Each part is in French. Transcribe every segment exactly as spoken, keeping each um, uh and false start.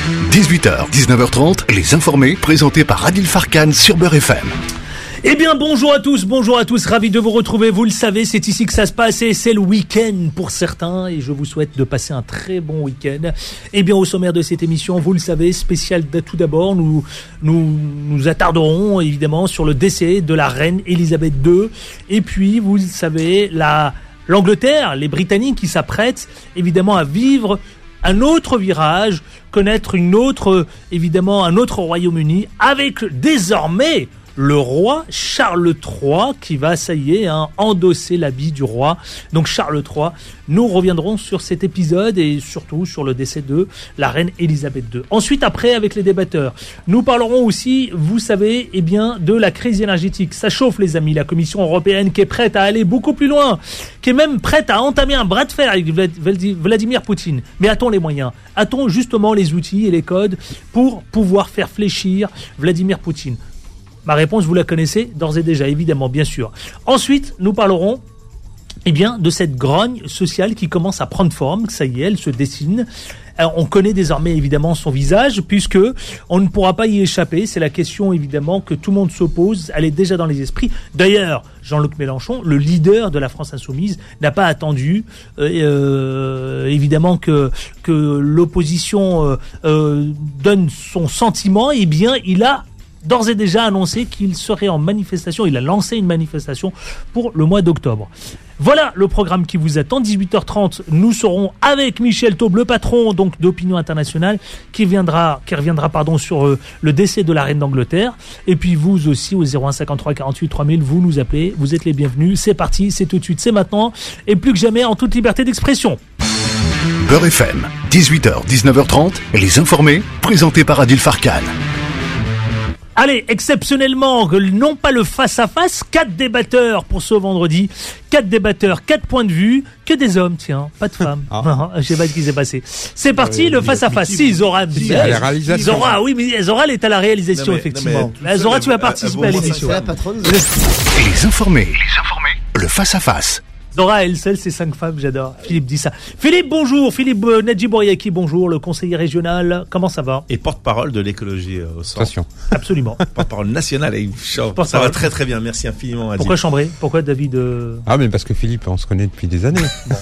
dix-huit heures, dix-neuf heures trente, Les Informés, présentés par Adil Farkan sur Beurre F M. Eh bien, bonjour à tous, bonjour à tous, ravi de vous retrouver. Vous le savez, c'est ici que ça se passe et c'est le week-end pour certains et je vous souhaite de passer un très bon week-end. Eh bien, au sommaire de cette émission, vous le savez, spécial tout d'abord, nous nous nous attarderons évidemment sur le décès de la reine Elisabeth deux. Et puis, vous le savez, la l'Angleterre, les Britanniques qui s'apprêtent évidemment à vivre un autre virage, connaître une autre, évidemment, un autre Royaume-Uni avec désormais le roi Charles trois qui va, ça y est, hein, endosser l'habit du roi. Donc Charles trois, nous reviendrons sur cet épisode et surtout sur le décès de la reine Elisabeth deux. Ensuite, après, avec les débatteurs, nous parlerons aussi, vous savez, eh bien, de la crise énergétique. Ça chauffe, les amis. La Commission européenne qui est prête à aller beaucoup plus loin, qui est même prête à entamer un bras de fer avec Vladimir Poutine. Mais a-t-on les moyens? A-t-on justement les outils et les codes pour pouvoir faire fléchir Vladimir Poutine? Ma réponse, vous la connaissez d'ores et déjà, évidemment, bien sûr. Ensuite, nous parlerons eh bien, de cette grogne sociale qui commence à prendre forme. Ça y est, elle se dessine. Alors, on connaît désormais évidemment son visage puisque on ne pourra pas y échapper. C'est la question évidemment que tout le monde s'oppose. Elle est déjà dans les esprits. D'ailleurs, Jean-Luc Mélenchon, le leader de la France Insoumise, n'a pas attendu euh, évidemment que que l'opposition euh, euh, donne son sentiment. Eh bien, il a d'ores et déjà annoncé qu'il serait en manifestation, il a lancé une manifestation pour le mois d'octobre. Voilà le programme qui vous attend. dix-huit heures trente, nous serons avec Michel Taube, le patron donc d'Opinion Internationale, qui viendra, qui reviendra pardon sur euh, le décès de la reine d'Angleterre. Et puis vous aussi au zéro un cinquante-trois quarante-huit trois mille, vous nous appelez, vous êtes les bienvenus. C'est parti, c'est tout de suite, c'est maintenant, et plus que jamais en toute liberté d'expression. Beurre F M, dix-huit heures, dix-neuf heures trente, Les Informés, présentés par Adil Farkan. Allez, exceptionnellement, non pas le face-à-face, quatre débatteurs pour ce vendredi. Quatre débatteurs, quatre points de vue, que des hommes, tiens, pas de femmes. Ah. Non, je sais pas ce qui s'est passé. C'est parti, euh, le face-à-face. Si, Zora, si, à la réalisation. Zora, oui, mais Zora, elle est à la réalisation, non, mais, effectivement. Non, mais Zora, tu vas participer à l'émission. La patronne. Les Informés, les Informés, le face-à-face. Zora, elle seule, c'est cinq femmes, j'adore. Philippe dit ça. Philippe, bonjour. Philippe euh, Nadjibouriaki, bonjour. Le conseiller régional, comment ça va? Et porte-parole de l'écologie euh, au centre. Absolument. Porte-parole nationale. Et porte-parole. Ça va très très bien, merci infiniment. Adil. Pourquoi Chambray? Pourquoi David euh... Ah, mais parce que Philippe, on se connaît depuis des années. Bon.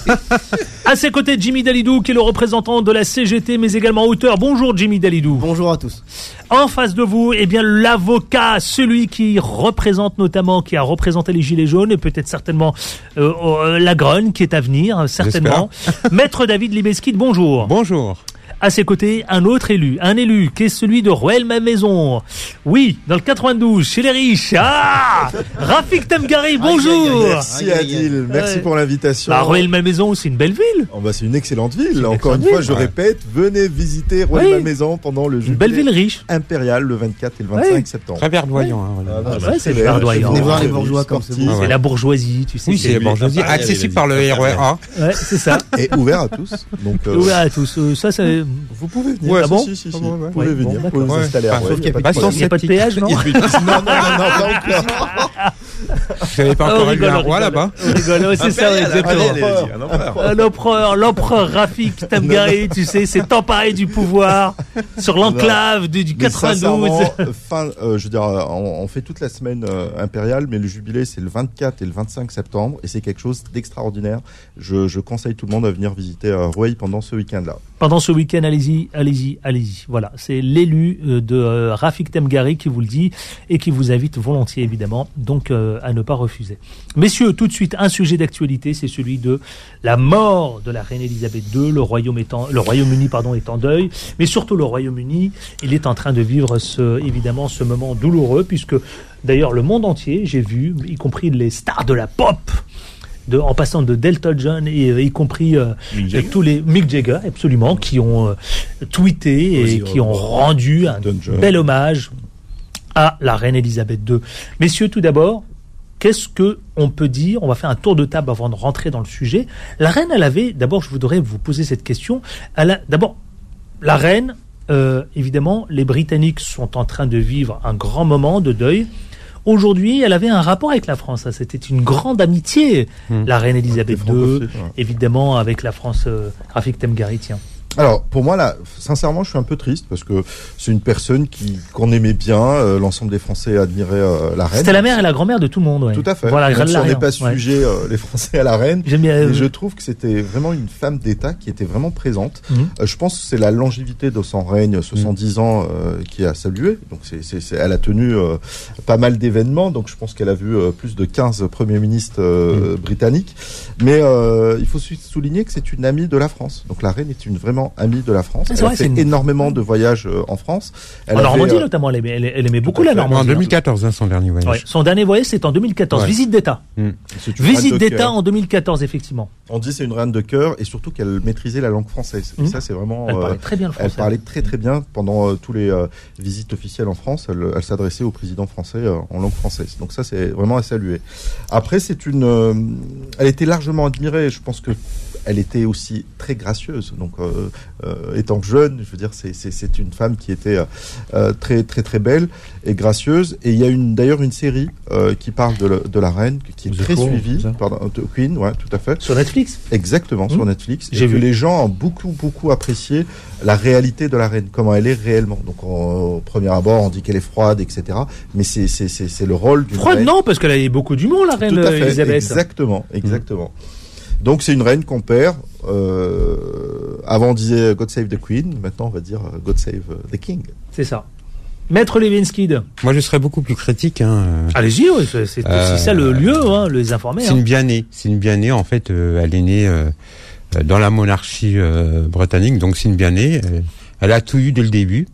À ses côtés, Jimmy Dalidou, qui est le représentant de la C G T, mais également auteur. Bonjour Jimmy Dalidou. Bonjour à tous. En face de vous, eh bien, l'avocat, celui qui représente notamment, qui a représenté les Gilets jaunes et peut-être certainement euh, euh, la grogne qui est à venir, certainement. Maître David Libeskid, bonjour. Bonjour. À ses côtés, un autre élu, un élu qui est celui de Rueil-Malmaison. Oui, dans le quatre-vingt-douze, chez les riches. Ah, Rafik Temgari, bonjour. Merci Adil, merci pour l'invitation. Bah, Rueil-Malmaison, c'est une belle ville. Oh, bah, c'est une excellente ville. Une Encore excellente une fois, ville, je ouais. répète, venez visiter Rueil-Malmaison oui. pendant le jubilé. Une belle ville riche. Impérial le vingt-quatre et le vingt-cinq oui. septembre. Très verdoyant. Oui. Hein, voilà. ah, bah, ouais, c'est verdoyant. Venez voir les bourgeois comme c'est. C'est la bourgeoisie, tu sais. Oui, c'est la bourgeoisie, accessible par le R E R A. Ouais, c'est ça. Et ouvert à tous. Donc, euh... Ouvert à tous. Euh, ça, ça. Vous pouvez venir. Ouais, ah bon si, si, si. Ah bon, vous pouvez venir. Vous pouvez vous installer à Sauf qu'il n'y a pas de péage, non? Non, non, non, pas encore. Vous n'avez pas encore élu un roi là-bas? On rigole, c'est ça, exactement. L'empereur, l'empereur Rafik Temgari, tu sais, s'est emparé du pouvoir sur l'enclave du quatre-vingt-douze. Fin, euh, je veux dire, on, on fait toute la semaine euh, impériale, mais le jubilé c'est le vingt-quatre et le vingt-cinq septembre, et c'est quelque chose d'extraordinaire. Je, je conseille tout le monde à venir visiter euh, Rueil pendant ce week-end-là. Pendant ce week-end, allez-y, allez-y, allez-y. Voilà, c'est l'élu de euh, Rafik Temgari qui vous le dit et qui vous invite volontiers, évidemment, donc euh, à ne pas refuser. Messieurs, tout de suite, un sujet d'actualité, c'est celui de la mort de la reine Elisabeth deux, le Royaume étant, le Royaume-Uni pardon, est en deuil, mais surtout le Royaume-Uni, il est en train de vivre ce, évidemment ce moment douloureux, puisque d'ailleurs le monde entier, j'ai vu, y compris les stars de la pop, De, en passant de Elton John et euh, y compris euh, tous les Mick Jagger, absolument, qui ont euh, tweeté et qui ont rendu un bel hommage à la reine Elisabeth deux. Messieurs, tout d'abord, qu'est-ce que on peut dire? On va faire un tour de table avant de rentrer dans le sujet. La reine, elle avait, d'abord, je voudrais vous poser cette question. Elle a, d'abord, la reine, euh, évidemment, les Britanniques sont en train de vivre un grand moment de deuil. Aujourd'hui, elle avait un rapport avec la France. C'était une grande amitié, mmh. la reine Elisabeth deux, ouais, évidemment, avec la France. Euh, Rafik Temgari, tiens. Alors, pour moi, là, sincèrement, je suis un peu triste parce que c'est une personne qui qu'on aimait bien. Euh, l'ensemble des Français admiraient euh, la reine. C'était la mère et la grand-mère de tout le monde. Ouais. Tout à fait. Voilà, même si on n'est pas ouais. sujet euh, les Français à la reine. J'aime bien. Et je trouve que c'était vraiment une femme d'État qui était vraiment présente. Mmh. Euh, je pense que c'est la longévité de son règne, soixante-dix mmh. ans, euh, qui a salué. Donc, c'est, c'est, c'est, elle a tenu euh, pas mal d'événements. Donc, je pense qu'elle a vu euh, plus de quinze premiers ministres euh, mmh. britanniques. Mais euh, il faut souligner que c'est une amie de la France. Donc, la reine est une vraiment amie de la France. Elle vrai, a fait une... énormément de voyages euh, en France. Elle en avait, Normandie, euh... notamment, elle aimait, elle, elle aimait beaucoup la Normandie. En deux mille quatorze, hein, son dernier voyage. Ouais. Son dernier voyage, c'est en deux mille quatorze. Ouais. Visite d'État. Mmh. Visite d'État en deux mille quatorze, effectivement. On dit c'est une reine de cœur et surtout qu'elle maîtrisait la langue française. Mmh. Et ça, c'est vraiment. Elle parlait très bien le français. Elle parlait très très bien pendant euh, tous les euh, visites officielles en France. Elle, elle s'adressait au président français euh, en langue française. Donc ça, c'est vraiment à saluer. Après, c'est une. Euh, elle était largement admirée. Je pense que. Elle était aussi très gracieuse. Donc, euh, euh, étant jeune, je veux dire, c'est, c'est, c'est une femme qui était euh, très, très, très belle et gracieuse. Et il y a une, d'ailleurs une série euh, qui parle de, le, de la reine, qui est The très Queen, suivie. Pardon, Queen, ouais, tout à fait. Sur Netflix. Exactement, mmh. sur Netflix. J'ai et vu. Que les gens ont beaucoup, beaucoup apprécié la réalité de la reine, comment elle est réellement. Donc, en, au premier abord, on dit qu'elle est froide, et cetera. Mais c'est, c'est, c'est, c'est le rôle d'une froide, reine. non, parce qu'elle a eu beaucoup d'humour, la reine tout à fait, Elisabeth. Exactement, exactement. Mmh. Donc c'est une reine qu'on perd. Euh, avant on disait God Save the Queen, maintenant on va dire God Save the King. C'est ça. Maître Levinsky. Moi je serais beaucoup plus critique. Hein. Allez-y, ouais, c'est, c'est euh, ça le lieu, hein, les informer. C'est hein. une bien-née. C'est une bien-née. En fait, euh, elle est née euh, dans la monarchie euh, britannique, donc c'est une bien-née. Elle a tout eu dès le début.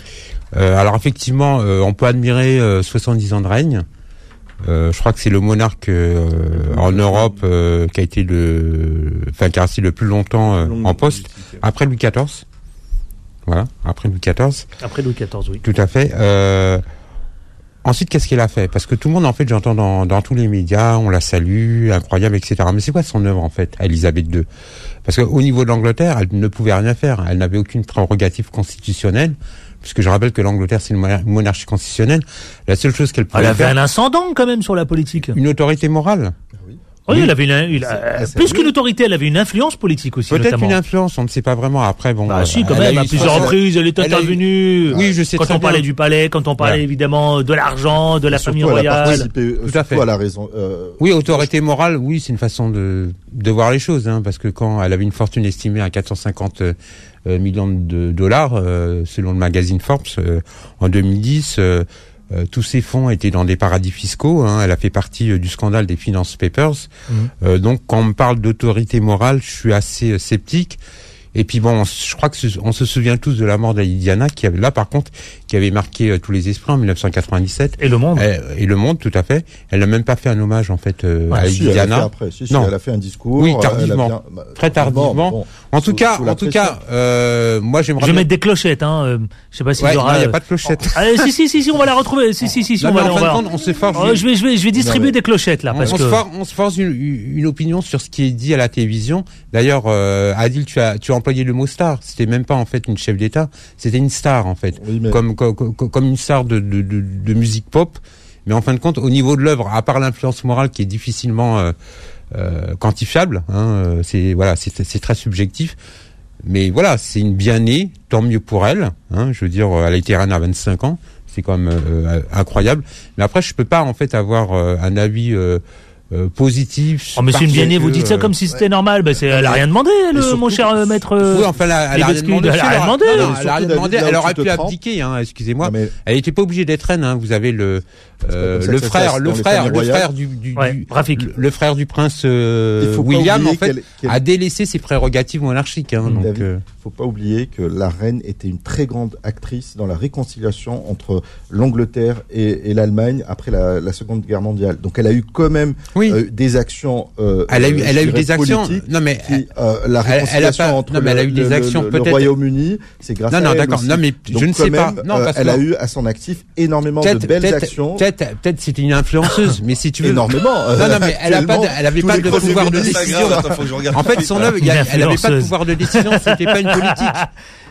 Euh, alors effectivement, euh, on peut admirer euh, soixante-dix ans de règne. Euh, je crois que c'est le monarque euh, en Europe euh, qui a été le, enfin qui a resté le plus longtemps euh, en poste après Louis quatorze. Voilà, après Louis quatorze. Après Louis quatorze, oui. Tout à fait. Euh, ensuite, qu'est-ce qu'elle a fait ? Parce que tout le monde, en fait, j'entends dans, dans tous les médias, on la salue, incroyable, et cetera. Mais c'est quoi son œuvre en fait, à Elisabeth deux ? Parce qu'au niveau de l'Angleterre, elle ne pouvait rien faire. Elle n'avait aucune prérogative constitutionnelle. Puisque je rappelle que l'Angleterre, c'est une monarchie constitutionnelle. La seule chose qu'elle pouvait faire... Elle avait faire, un ascendant, quand même, sur la politique. Une autorité morale. Oui, oui, elle avait une, une euh, plus qu'une autorité, elle avait une influence politique aussi, peut-être notamment. une influence, on ne sait pas vraiment. Après, bon. Bah, euh, si, quand même, à plusieurs reprises, elle est intervenue. Oui, je sais quand très on parlait bien. du palais, quand on parlait, ouais. évidemment, de l'argent, de la famille royale. Tout à fait. Elle a raison. Euh, oui, autorité morale, oui, c'est une façon de, de voir les choses, hein, parce que quand elle avait une fortune estimée à quatre cent cinquante euh, millions de dollars, euh, selon le magazine Forbes, euh, en deux mille dix, euh, Euh, tous ces fonds étaient dans des paradis fiscaux. Hein, elle a fait partie euh, du scandale des Finance Papers. Mmh. Euh, donc, quand on me parle d'autorité morale, je suis assez euh, sceptique. Et puis bon, je crois que ce, on se souvient tous de la mort d'Adiana, qui avait là par contre, qui avait marqué euh, tous les esprits en dix-neuf cent quatre-vingt-dix-sept. Et le monde. Elle, et le monde, tout à fait. Elle n'a même pas fait un hommage en fait euh, ouais, à si, Adiana. Elle a fait après. Si, si, non, elle a fait un discours. Oui, tardivement, bien, bah, très tardivement. Bon, en tout sous, cas, sous en tout cas, euh, moi j'aimerais. Je vais bien... mettre des clochettes, hein. Euh, je sais pas si ouais, il y aura. Il n'y a pas de clochettes. Oh. Allez, si, si, si, si, on va la retrouver. Si, si, si, si, non, on va. En on va... compte, on se force. Oh, je vais, je vais, je vais distribuer non, mais... des clochettes là, parce on que. Se force, on se force une, une opinion sur ce qui est dit à la télévision. D'ailleurs, euh, Adil, tu as, tu as employé le mot star. C'était même pas en fait une chef d'État, c'était une star en fait, oui, mais... comme, comme comme une star de, de de de musique pop. Mais en fin de compte, au niveau de l'œuvre, à part l'influence morale qui est difficilement euh, euh, quantifiable, hein, c'est voilà, c'est c'est très subjectif. Mais voilà, c'est une bien-née, tant mieux pour elle. Hein, je veux dire, elle a été reine à vingt-cinq ans, c'est quand même euh, incroyable. Mais après, je peux pas en fait avoir euh, un avis. Euh, Euh, positif. Oh, mais c'est une bien-née, vous dites ça comme si c'était ouais. normal. Bah, c'est, elle a rien demandé, le, surtout, mon cher euh, maître. Oui, enfin, là, elle a rien demandé. Elle a rien demandé. Non, non, elle a rien demandé. Elle aurait pu abdiquer, hein, excusez-moi. Mais... Elle n'était pas obligée d'être reine, hein. Vous avez le, euh, le frère, le frère, le frère du, du, ouais, du Rafik. le frère du prince, euh, William, en fait, qu'elle, qu'elle... a délaissé ses prérogatives monarchiques, hein. Mmh. Donc, euh... faut pas oublier que la reine était une très grande actrice dans la réconciliation entre l'Angleterre et, et l'Allemagne après la, la Seconde Guerre mondiale. Donc elle a eu quand même oui. euh, des actions. Euh, elle a eu, elle a eu des actions. Non mais qui, euh, la réconciliation elle, elle a pas, entre non, mais elle a eu le, des le, actions le, peut-être. Le Royaume-Uni, c'est grâce non, à non, elle. Non, d'accord. Aussi. Non, mais Donc, je ne sais même, pas. Non, euh, parce elle que... a eu à son actif énormément peut-être, de belles peut-être, actions. Peut-être, peut-être c'était une influenceuse, mais si tu veux. Énormément. Non, non, mais elle a pas, de, elle avait pas de pouvoir de décision. En fait, son œuvre, elle avait pas de pouvoir de décision. C'était pas une politique.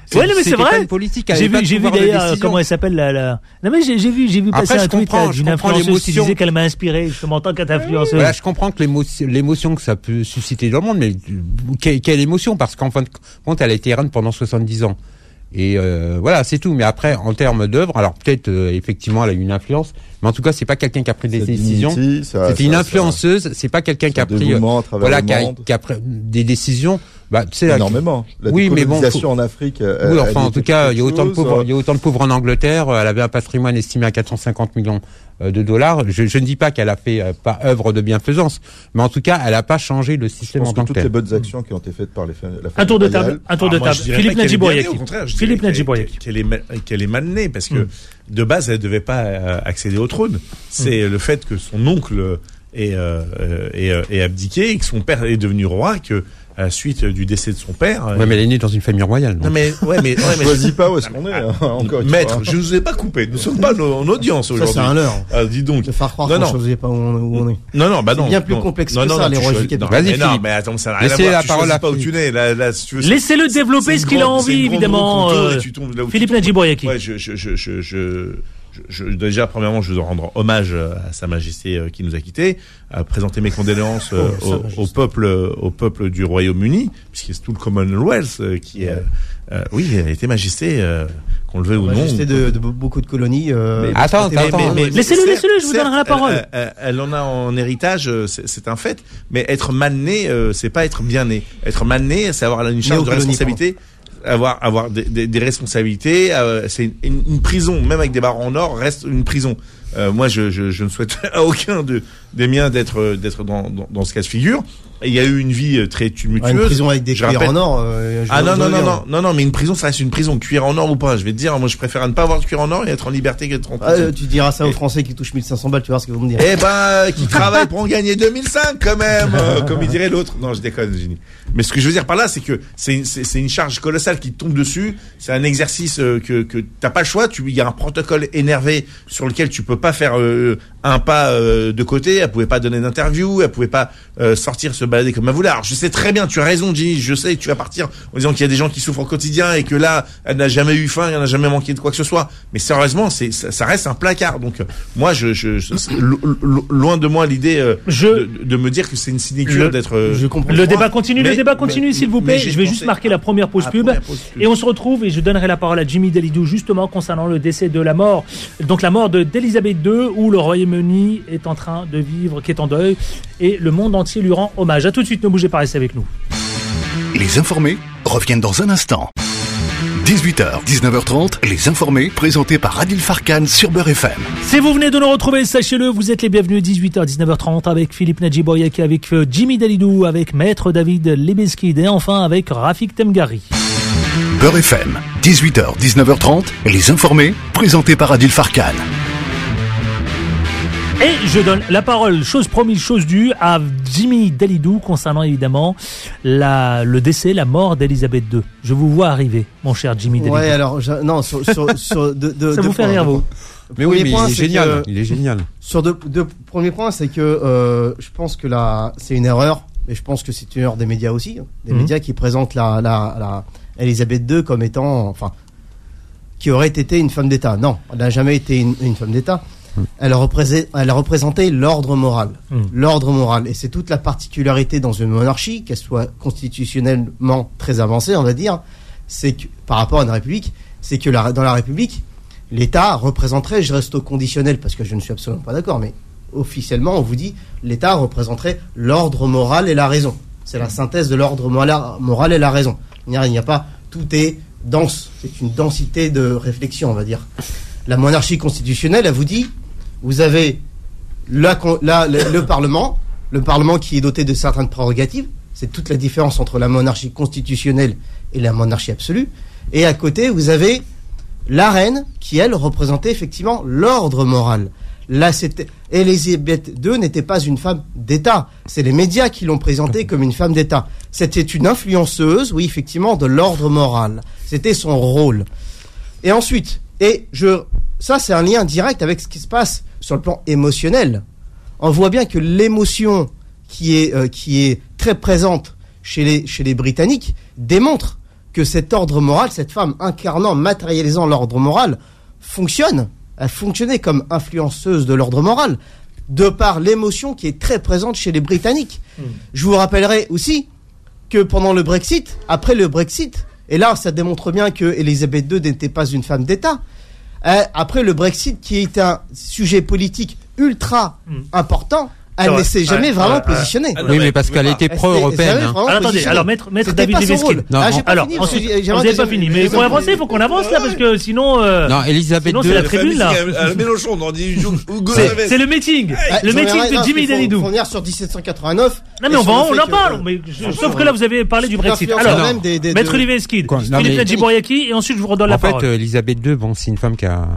C'est, ouais, non, mais c'est vrai. Une politique, j'ai vu, j'ai vu d'ailleurs comment elle s'appelle la, la. Non mais j'ai, j'ai vu, j'ai vu passer Après, un tweet comprends, d'une influenceuse qui disait qu'elle m'a inspiré. Je m'entends qu'elle influenceuse. Voilà, je comprends que l'émotion, l'émotion que ça peut susciter dans le monde, mais quelle, quelle émotion, parce qu'en fin de compte, elle a été reine pendant soixante-dix ans. Et euh, voilà, c'est tout. Mais après, en termes d'œuvre, alors peut-être euh, effectivement, elle a eu une influence, mais en tout cas, c'est pas quelqu'un qui a pris des décisions. Dignity, ça, C'était ça, une influenceuse. Ça, c'est pas quelqu'un qui a pris, euh, voilà, qui a, qui a pris des décisions. Bah, tu sais, énormément. La oui, mais bon, faut... en Afrique. Elle, oui, enfin, en tout cas, il y a autant de pauvres, il y a autant de pauvres en Angleterre. Elle avait un patrimoine estimé à quatre cent cinquante millions de dollars. Je, je ne dis pas qu'elle a fait euh, pas œuvre de bienfaisance, mais en tout cas, elle n'a pas changé le système en tant que toutes les bonnes actions qui ont été faites par les la un tour de table, un tour de table. Philippe Nadjibouriaki. Au contraire, Philippe Nadjibouriaki. Qu'elle est qu'elle est mal née parce que mm. de base, elle devait pas euh, accéder au trône. C'est mm. le fait que son oncle est, euh, est, est abdiqué et que son père est devenu roi que à la suite du décès de son père. Ouais, mais elle est née dans une famille royale. Non, mais, ouais, mais, ouais, mais. Je choisis pas où est-ce qu'on est, hein, encore. Maître, je ne vous ai pas coupé. Nous ne sommes pas en audience aujourd'hui. Ça, c'est un leurre. Ah, dis donc. De faire croire qu'on ne choisit pas où on est. Non, non, bah non. C'est bien plus complexe non, que non, ça, non, les rois juifs. Vas-y, Philippe. Non, mais attends, ça n'a rien à voir. Laissez la parole à pas où tu nais. Là, là, si tu veux. Laissez-le développer ce qu'il a envie, évidemment. Philippe Nadjibouriaki. Ouais, je, je, je, je, je, Je, déjà, premièrement, je veux rendre hommage à Sa Majesté euh, qui nous a quittés, à présenter mes condoléances euh, oh, au, au peuple, au peuple du Royaume-Uni, puisque c'est tout le Commonwealth euh, qui est, euh, oui, elle était Majesté, euh, qu'on le veuille ou non. Majesté de, de beaucoup de colonies. Euh, mais, attends, attends, attends. Mais, mais, laissez-le, laissez-le, je vous donnerai la parole. Elle, elle, elle en a en héritage, c'est, c'est un fait, mais être mal né, euh, c'est pas être bien né. Être mal né, c'est avoir une charge de responsabilité. avoir avoir des, des, des responsabilités, euh, c'est une, une, une prison, même avec des barreaux en or, reste une prison. Euh, moi, je, je, je ne souhaite à aucun de, des miens d'être d'être dans, dans, dans ce cas de figure. Il y a eu une vie très tumultueuse. Ouais, une prison avec des cuirs en or. Euh, ah non non non non non non, mais une prison, ça reste une prison, cuir en or ou pas. Je vais te dire, moi, je préfère ne pas avoir de cuir en or et être en liberté que d'être en prison. Ah, tu diras ça aux Français qui touchent mille cinq cents balles, tu vas voir ce qu'ils vont me dire. Eh ben, qui travaillent pour en gagner deux mille cinq quand même, euh, comme il dirait l'autre. Non, je déconne, Génie. Mais ce que je veux dire par là, c'est que c'est c'est, c'est une charge colossale qui tombe dessus. C'est un exercice euh, que que t'as pas le choix. Tu, il y a un protocole énervé sur lequel tu peux pas faire euh, un pas euh, de côté. Elle pouvait pas donner d'interview, elle pouvait pas euh, sortir se balader comme elle voulait. Alors je sais très bien, tu as raison, Ginny. Je sais que tu vas partir en disant qu'il y a des gens qui souffrent au quotidien et que là, elle n'a jamais eu faim, elle n'a jamais manqué de quoi que ce soit. Mais sérieusement, c'est ça, ça reste un placard. Donc moi, je, je, je loin de moi l'idée euh, je, de, de me dire que c'est une sinécure d'être. Euh, je comprends. Le débat continue, mais, le débat continue, mais, s'il vous plaît. Je vais juste marquer la première pause, pub, première pause pub et on se retrouve et je donnerai la parole à Jimmy Delidou justement concernant le décès de la mort, donc la mort de d'Elisabeth deux, où le Royaume-Uni est en train de vivre, qui est en deuil, et le monde entier lui rend hommage. À tout de suite, ne bougez pas, restez avec nous. Les informés reviennent dans un instant. dix-huit heures, dix-neuf heures trente, les informés, présentés par Adil Farkan sur Beurre F M. Si vous venez de nous retrouver, sachez-le, vous êtes les bienvenus. dix-huit heures, dix-neuf heures trente avec Philippe Nadjibouriaki, avec Jimmy Delidou, avec Maître David Lebeskid et enfin avec Rafik Temgari. Beurre F M, dix-huit heures, dix-neuf heures trente, les informés, présentés par Adil Farkan. Et je donne la parole, chose promise, chose due, à Jimmy Delidou concernant évidemment la, le décès, la mort d'Elisabeth deux. Je vous vois arriver, mon cher Jimmy Delidou. Ouais, alors, je, non, sur, sur, sur de, de, ça vous fait rire, vous? Mais oui, mais point, il est génial. Que, il est génial. Sur deux, deux premiers points, c'est que euh, je pense que là, c'est une erreur, mais je pense que c'est une erreur des médias aussi, des mmh. médias qui présentent la, la, la Elisabeth deux comme étant, enfin, qui aurait été une femme d'État. Non, elle n'a jamais été une, une femme d'État. Elle a, représé- elle a représenté l'ordre moral. Mmh. L'ordre moral. Et c'est toute la particularité dans une monarchie, qu'elle soit constitutionnellement très avancée, on va dire, c'est que, par rapport à une république, c'est que la, dans la république, l'État représenterait, je reste au conditionnel parce que je ne suis absolument pas d'accord, mais officiellement, on vous dit, l'État représenterait l'ordre moral et la raison. C'est la synthèse de l'ordre moral et la raison. Il n'y a, il n'y a pas, tout est dense. C'est une densité de réflexion, on va dire. La monarchie constitutionnelle, elle vous dit, vous avez la, la, le, le Parlement, le Parlement qui est doté de certaines prérogatives. C'est toute la différence entre la monarchie constitutionnelle et la monarchie absolue. Et à côté, vous avez la reine qui, elle, représentait effectivement l'ordre moral. Là, c'était Elisabeth deux n'était pas une femme d'État. C'est les médias qui l'ont présentée comme une femme d'État. C'était une influenceuse, oui, effectivement, de l'ordre moral. C'était son rôle. Et ensuite, et je, ça, c'est un lien direct avec ce qui se passe sur le plan émotionnel. On voit bien que l'émotion qui est, euh, qui est très présente chez les, chez les Britanniques démontre que cet ordre moral, cette femme incarnant, matérialisant l'ordre moral, fonctionne. Elle fonctionnait comme influenceuse de l'ordre moral, de par l'émotion qui est très présente chez les Britanniques. Mmh. Je vous rappellerai aussi que pendant le Brexit, après le Brexit, et là ça démontre bien que Elisabeth deux n'était pas une femme d'État, euh, après le Brexit qui est un sujet politique ultra mmh. important, elle ne s'est jamais ouais, vraiment ouais, positionnée. Ouais. Oui, mais parce qu'elle était pro-européenne. Hein. Alors, attendez, alors maître, maître David Levesquin. Ah, j'ai pas alors, fini, ensuite, j'ai, vous n'avez pas fini. Mais pour avancer, il faut qu'on avance là, parce que sinon, euh, non, Elisabeth sinon deux, c'est la tribune là. Mélenchon, on dit c'est, c'est le meeting, le meeting de Jimmy Dalidou. On revenir sur dix-sept cent quatre-vingt-neuf. Non, mais on va, on en parle. Mais sauf que là, vous avez parlé du Brexit. Alors, maître Levesquin, Philippe Nadjibouriaki, et ensuite je vous redonne la parole. En fait, Elisabeth deux, bon, c'est une femme qui a,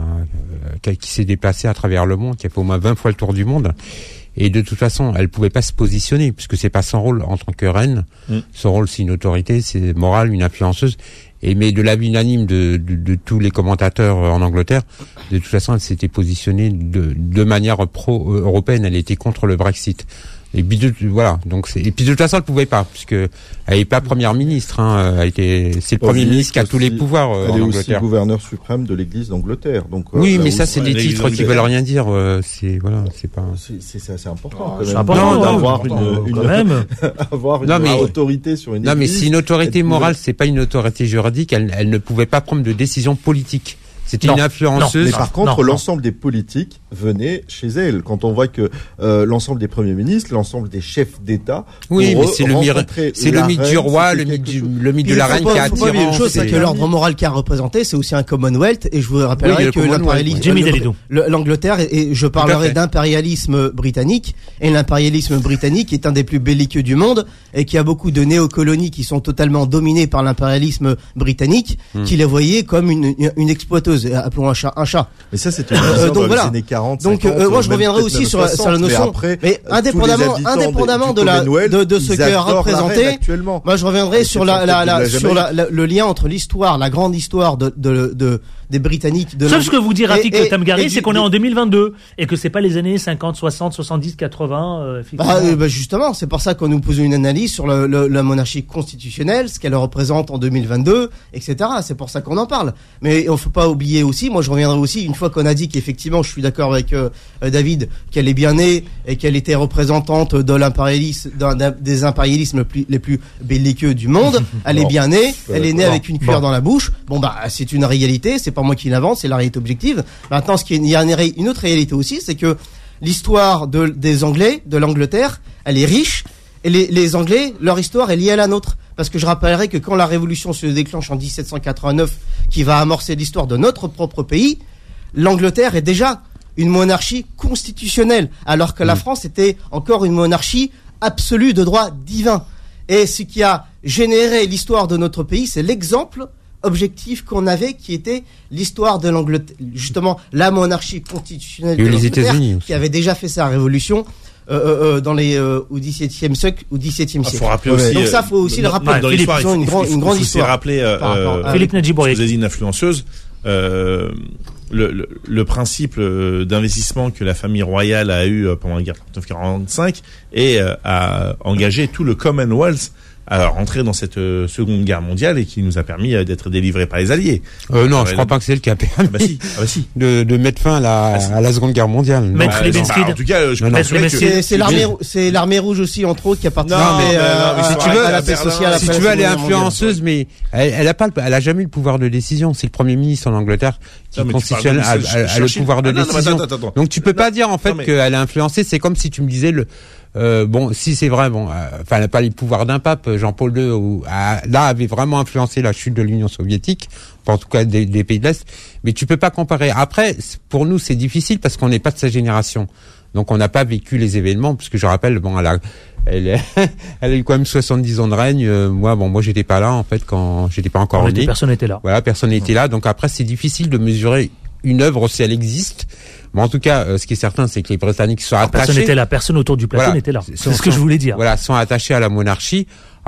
qui s'est déplacée à travers le monde, qui a fait au moins vingt fois le tour du monde. Et de toute façon, elle pouvait pas se positionner, puisque c'est pas son rôle en tant que reine. Mm. Son rôle, c'est une autorité, c'est morale, une influenceuse. Et mais de l'avis unanime de, de, de tous les commentateurs en Angleterre, de toute façon, elle s'était positionnée de, de manière pro-européenne. Elle était contre le Brexit. Et puis de, voilà, donc c'est, et puis de toute façon elle pouvait pas, puisque elle est pas première ministre, hein, elle a été, c'est le premier ministre qui a tous les pouvoirs euh, en Angleterre. Elle est aussi gouverneur suprême de l'Église d'Angleterre, donc. Euh, oui, mais ça c'est des titres qui veulent rien dire, euh, c'est voilà, c'est pas. C'est, c'est, c'est assez important. Oh, c'est important non, d'avoir non, une, non, une, quand même. avoir une non, mais, autorité sur une. Non, église, mais c'est une autorité morale, c'est pas une autorité juridique. Elle, elle ne pouvait pas prendre de décision politique. C'était non, une influenceuse. Mais par contre, non, l'ensemble non. des politiques venaient chez elle. Quand on voit que euh, l'ensemble des premiers ministres, l'ensemble des chefs d'État, oui, mais c'est le mythe, c'est le mythe du roi, le mythe du, le mythe de la reine qui a attiré. Une chose, c'est que l'ordre moral qui a représenté, c'est aussi un Commonwealth, et je vous rappellerai oui, que l'impérialisme, Jimmy Dalidou. L'Angleterre, et je parlerai d'impérialisme britannique, et l'impérialisme britannique est un des plus belliqueux du monde, et qui a beaucoup de néocolonies qui sont totalement dominées par l'impérialisme britannique, hmm. qui les voyait comme une, une, une exploiteuse. Appelons un chat un chat. Mais ça, c'était une euh, donc dans voilà. les années quarante. Donc cinquante, euh, moi, je reviendrai aussi sur, soixante, sur la notion. Mais, après, mais indépendamment, indépendamment de la de, de ce qu'elle a représenté, moi, je reviendrai sur la, la, la sur la, la, le lien entre l'histoire, la grande histoire de de, de des Britanniques. De Sauf ce que vous dit Rafik Tamgari, c'est qu'on est en deux mille vingt-deux et que c'est pas les années cinquante, soixante, soixante-dix, quatre-vingts. Euh, bah, euh, bah justement, c'est pour ça qu'on nous pose une analyse sur le, le, la monarchie constitutionnelle, ce qu'elle représente en deux mille vingt-deux, et cetera. C'est pour ça qu'on en parle. Mais on faut pas oublier aussi, moi je reviendrai aussi, une fois qu'on a dit qu'effectivement, je suis d'accord avec euh, David, qu'elle est bien née et qu'elle était représentante de l'impérialisme, d'un, d'un, des impérialismes plus, les plus belliqueux du monde. Elle bon. est bien née, elle est née bon. avec une cuillère bon. dans la bouche. Bon bah c'est une réalité, c'est pas moi qui l'invente, c'est la réalité objective. Maintenant, ce qui est, il y a une, une autre réalité aussi, c'est que l'histoire de, des Anglais, de l'Angleterre, elle est riche, et les, les Anglais, leur histoire est liée à la nôtre. Parce que je rappellerai que quand la Révolution se déclenche en dix-sept cent quatre-vingt-neuf, qui va amorcer l'histoire de notre propre pays, l'Angleterre est déjà une monarchie constitutionnelle, alors que la France était encore une monarchie absolue de droit divin. Et ce qui a généré l'histoire de notre pays, c'est l'exemple objectif qu'on avait, qui était l'histoire de l'Angleterre, justement la monarchie constitutionnelle de l'Angleterre, qui avait déjà fait sa révolution euh, euh, dans les euh, au dix-septième siècle, au dix-septième siècle. Ah, faut rappeler aussi, donc ça, faut aussi euh, le rappeler. Dans l'histoire, ils ont une, grand, une grande histoire. Rappeler, euh, euh, Philippe Nadjibouriaki. Vous avez dit une influenceuse. Euh, le, le, le principe d'investissement que la famille royale a eu pendant la guerre quarante-neuf quarante-cinq et euh, a engagé tout le Commonwealth à rentrer dans cette euh, seconde guerre mondiale et qui nous a permis euh, d'être délivrés par les Alliés. Euh, non, je crois pas que c'est le qui a permis ah bah si, ah bah si. de, de mettre fin à la, ah si. à la seconde guerre mondiale. Maître Levesquin. Bah, en tout cas, je non, non, que c'est, c'est l'armée, c'est l'armée rouge aussi entre autres qui a participé non, mais, euh, à, si tu veux, à la paix sociale. Si tu veux, elle est influenceuse, mais elle, elle a pas, elle a jamais eu le pouvoir de décision. C'est le premier ministre en Angleterre qui constitutionnel a, a, a le pouvoir de décision. Donc tu peux pas dire en fait qu'elle a influencé. C'est comme si tu me disais le Euh, bon, si c'est vrai, bon, enfin, euh, elle n'a pas les pouvoirs d'un pape. Jean-Paul deux, ou, a, là, avait vraiment influencé la chute de l'Union soviétique, en tout cas des, des pays de l'Est. Mais tu peux pas comparer. Après, pour nous, c'est difficile parce qu'on n'est pas de sa génération, donc on n'a pas vécu les événements. Puisque je rappelle, bon, elle a, elle, elle a eu quand même soixante-dix ans de règne. Euh, moi, bon, moi, j'étais pas là en fait quand j'étais pas encore né. Personne n'était là. Voilà, personne n'était là. Donc après, c'est difficile de mesurer une œuvre si elle existe. Mais en tout cas, euh, ce qui est certain, c'est que les Britanniques sont attachés. Personne n'était là, personne autour du plateau voilà, n'était là. C'est ce que je voulais dire. Voilà, sont attachés à la monarchie.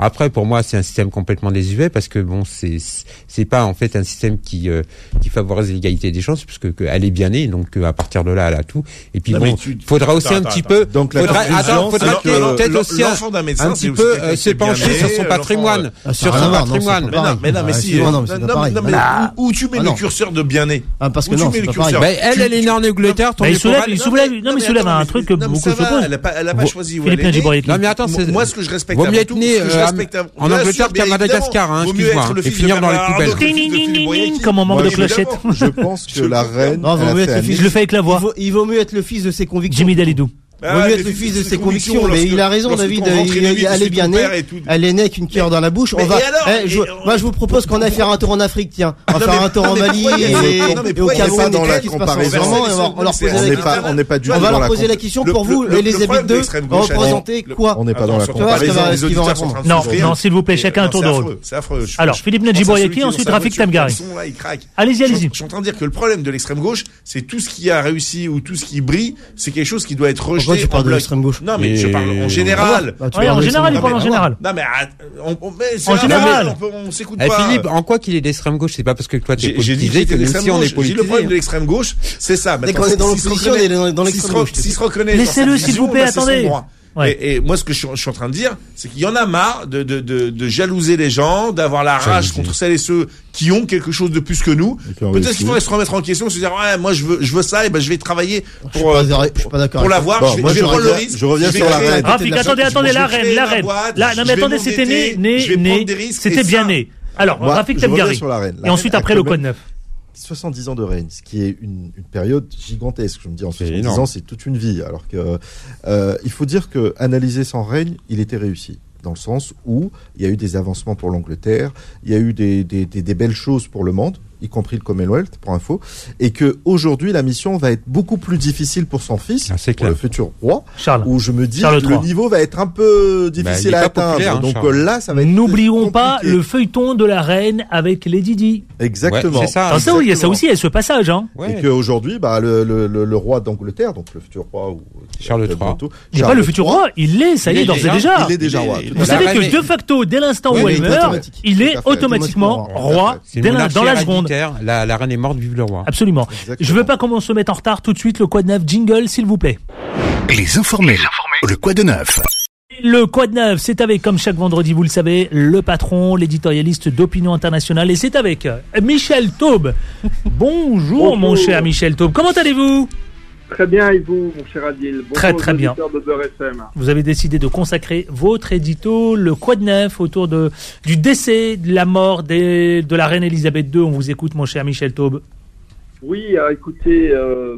Après, pour moi, c'est un système complètement désuet parce que bon, c'est c'est pas en fait un système qui euh, qui favorise l'égalité des chances puisque que elle est bien née, donc euh, à partir de là, elle a tout. Et puis Non, bon, mais tu- faudra aussi attends, un attends, petit attends. peu, Donc, la faudra, conclusion, attends, faudra c'est que peut-être aussi un, l'enfant d'un médecin, un c'est petit aussi peu quelqu'un euh, qui se est bien pencher né, sur son l'enfant, patrimoine, Ah, ça sur a son rien à voir, non, patrimoine. c'est Mais non, mais non, mais Ah, si. excuse-moi, euh, non, mais c'est non, pas pareil. non, mais Bah, où, où tu mets ah, le non. curseur de bien-né? Ah, parce que Où tu non, mets c'est le pas curseur? pareil. Ben, elle, elle est née en Angleterre, ton Bah, il soulève, il Non, soulève, mais- non, mais il mais soulève attends, un mais- truc que non, mais beaucoup ça se va, posent. Elle a pas, elle a pas Vous- choisi où Philippe elle est née. Nadjibouriaki. Non mais attends, c'est Moi, ce que je respecte vaut mieux avant être tout, né ce que je euh, respecte avant- en Bien Angleterre sûr, qu'à bien Madagascar, évidemment. hein, Vaut mieux excuse-moi, être le et fils de finir dans les Bernard poubelles. Arnault que le fils de Philippe Boyacki. Comme un manque Moi, de évidemment. clochette. Je pense que Je la comprends. reine. Non, elle vaut a mieux fait être le un fils Je le fais avec la Il voix. vaut, il vaut mieux être le fils de ses convictions. Jimmy Dalidou. Il vaut mieux être le fils de ses convictions, mais il a raison, David. Elle est bien née. Elle est née avec une cuillère dans la bouche. On mais va. et alors Eh, je- Et- Moi, je vous propose qu'on aille faire un tour en Afrique, tiens. On va Non, faire mais- un tour non, en mais Mali pourquoi il y a- et non, mais et pourquoi au il y a Cameroun. pas dans et la qu'est-ce qui se passe en ce comparaison. moment, et on va- on leur C'est- poser On la n'est question. pas, on n'est pas du On tout va dans leur la poser la comparaison. question Le- pour vous, le- le Elisabeth problème de deux, l'extrême gauche, représentez quoi? On n'est pas dans la Attention, comparaison. comparaison. va- les ce qu'ils vont auditeurs sont en répondre. train de Non, souffrir. non, s'il vous plaît, chacun un tour de C'est rôle. affreux, c'est affreux. Je- Alors, je- Philippe je pense à Nadjibouriaki, celui qui est dans ensuite sa Rafik voiture, Tamgari. le son, là, il craque. Allez-y, Je- allez-y. Je suis en train de dire que le problème de l'extrême gauche, c'est tout ce qui a réussi ou tout ce qui brille, c'est quelque chose qui doit être Pourquoi rejeté tu en parles de bloc. l'extrême gauche? Non, mais je Et- parle en général. Bah, tu Ouais, parles en de général, il l'extrême parle en gauche. général. Non, mais arrête, on, on, mais c'est En un- général. on, peut- on s'écoute Eh, pas. Philippe, en quoi qu'il est d'extrême gauche, c'est pas parce que toi t'es J'ai j'ai dit politisé que que même l'extrême si on gauche, est j'ai dit le politisé. problème de l'extrême gauche, c'est ça. Dès Maintenant, qu'on est dans s'il se l'opposition, reconnaît- on est dans- dans s'il l'extrême se re- gauche. S'il se reconnaît dans Laissez-le, cette s'il vision, vous plaît, bah, c'est son attendez. droit. Ouais. Et, et moi, ce que je, suis- je suis en train de dire, c'est qu'il y en a marre de, de, de, de jalouser les gens, d'avoir la rage Jalouser. contre celles et ceux qui ont quelque chose de plus que nous. Et qui ont Peut-être réussi. qu'il faudrait se remettre en question, se dire, ouais, moi, je veux, je veux ça, et ben, je vais travailler Je suis pour, pas euh, d'accord- je suis pas d'accord pour avec l'avoir. Bon, je vais, moi, je vais je prendre le reviens- risque. je reviens vais sur la créer- reine. Rafik, de la attendez, chose. attendez, je la vais reine, créer la ma reine. boîte, Là, non, je mais vais attendez, c'était né, m'endetter, né, je vais né. prendre des risques, C'était et bien ça- né. Alors, Moi, Rafik je reviens Tamgari. sur la reine. La Et ensuite, reine a après, le quand code même neuf. soixante-dix ans de règne, ce qui est une, une période gigantesque. Je me dis en C'est soixante-dix énorme. ans, c'est toute une vie. Alors que euh, il faut dire que analyser son règne, il était réussi. Dans le sens où il y a eu des avancements pour l'Angleterre, il y a eu des, des, des, des belles choses pour le monde, y compris le Commonwealth, pour info, et que aujourd'hui la mission va être beaucoup plus difficile pour son fils, Ah, c'est pour clair. le futur roi, Charles. où je me dis Charles le trois. niveau va être un peu difficile il est à pas atteindre. populaire, hein, Donc Charles. euh, là, ça va être N'oublions pas compliqué. le feuilleton de la reine avec Lady Di. Exactement. Ouais, c'est ça. Alors ça, oui, il y a ça Exactement. aussi, il y a ce passage, hein. Ouais. Et qu'aujourd'hui, bah, le, le, le, le roi d'Angleterre, donc le futur roi, ou Charles peut-être trois. bientôt, Il n'est Charles pas le futur trois, roi, il l'est, ça y Il est, est d'ores et déjà- déjà. Il est déjà roi. Il est- tout à Vous fait. savez La que reine de est- facto, dès l'instant Ouais, où mais elle il est meurt, automatique. il Tout est à fait, automatiquement automatiquement. roi C'est dès la- monarchie dans la seconde. héréditaire. La, la reine est morte, vive le roi. Absolument. Exactement. Je veux pas qu'on se mette en retard tout de suite. Le Quad neuf jingle, s'il vous plaît. Les informés. Le Quad neuf. Le Quad neuf, c'est avec, comme chaque vendredi, vous le savez, le patron, l'éditorialiste d'Opinion Internationale. Et c'est avec euh, Michel Taube. Bonjour, mon cher Michel Taube. Comment allez-vous? Très bien, et vous, mon cher Adil? Bonjour Très, très aux bien. auditeurs de Beurre F M. Vous avez décidé de consacrer votre édito, le Quad neuf, autour de, du décès, de la mort des, de la reine Elisabeth deux. On vous écoute, mon cher Michel Taube. Oui, euh, écoutez, euh,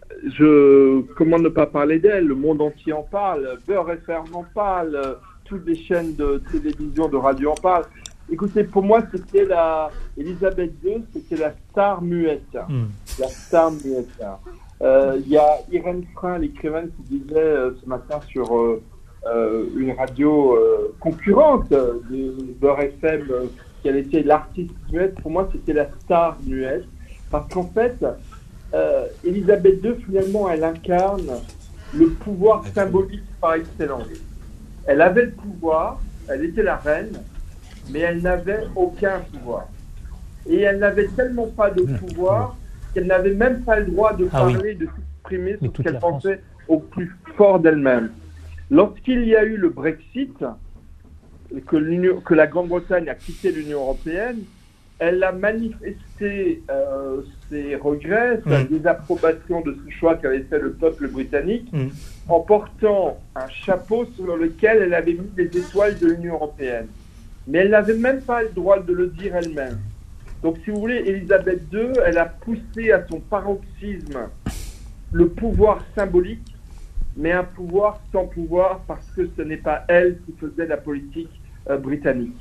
je comment ne pas parler d'elle? Le monde entier en parle, Beurre F M en parle, euh, toutes les chaînes de télévision, de radio en parlent. Écoutez, pour moi, c'était la Elisabeth deux, c'était la star muette, Hmm. la star muette. Euh, Il y a Irène Frein, l'écrivaine, qui disait euh, ce matin sur euh, euh, une radio euh, concurrente de Beurre F M euh, qu'elle était l'artiste muette. Pour moi, c'était la star muette. Parce qu'en fait, euh, Elisabeth deux, finalement, elle incarne le pouvoir symbolique par excellence. Elle avait le pouvoir, elle était la reine, mais elle n'avait aucun pouvoir. Et elle n'avait tellement pas de pouvoir qu'elle n'avait même pas le droit de Ah oui. parler, de s'exprimer Mais sur ce toute qu'elle la France. pensait au plus fort d'elle-même. Lorsqu'il y a eu le Brexit, que, l'Union- que la Grande-Bretagne a quitté l'Union européenne, elle a manifesté euh, ses regrets, sa Mm. désapprobation de ce choix qu'avait fait le peuple britannique, Mm. en portant un chapeau sur lequel elle avait mis les étoiles de l'Union européenne. Mais elle n'avait même pas le droit de le dire elle-même. Donc, si vous voulez, Elisabeth deux, elle a poussé à son paroxysme le pouvoir symbolique, mais un pouvoir sans pouvoir parce que ce n'est pas elle qui faisait la politique euh, britannique.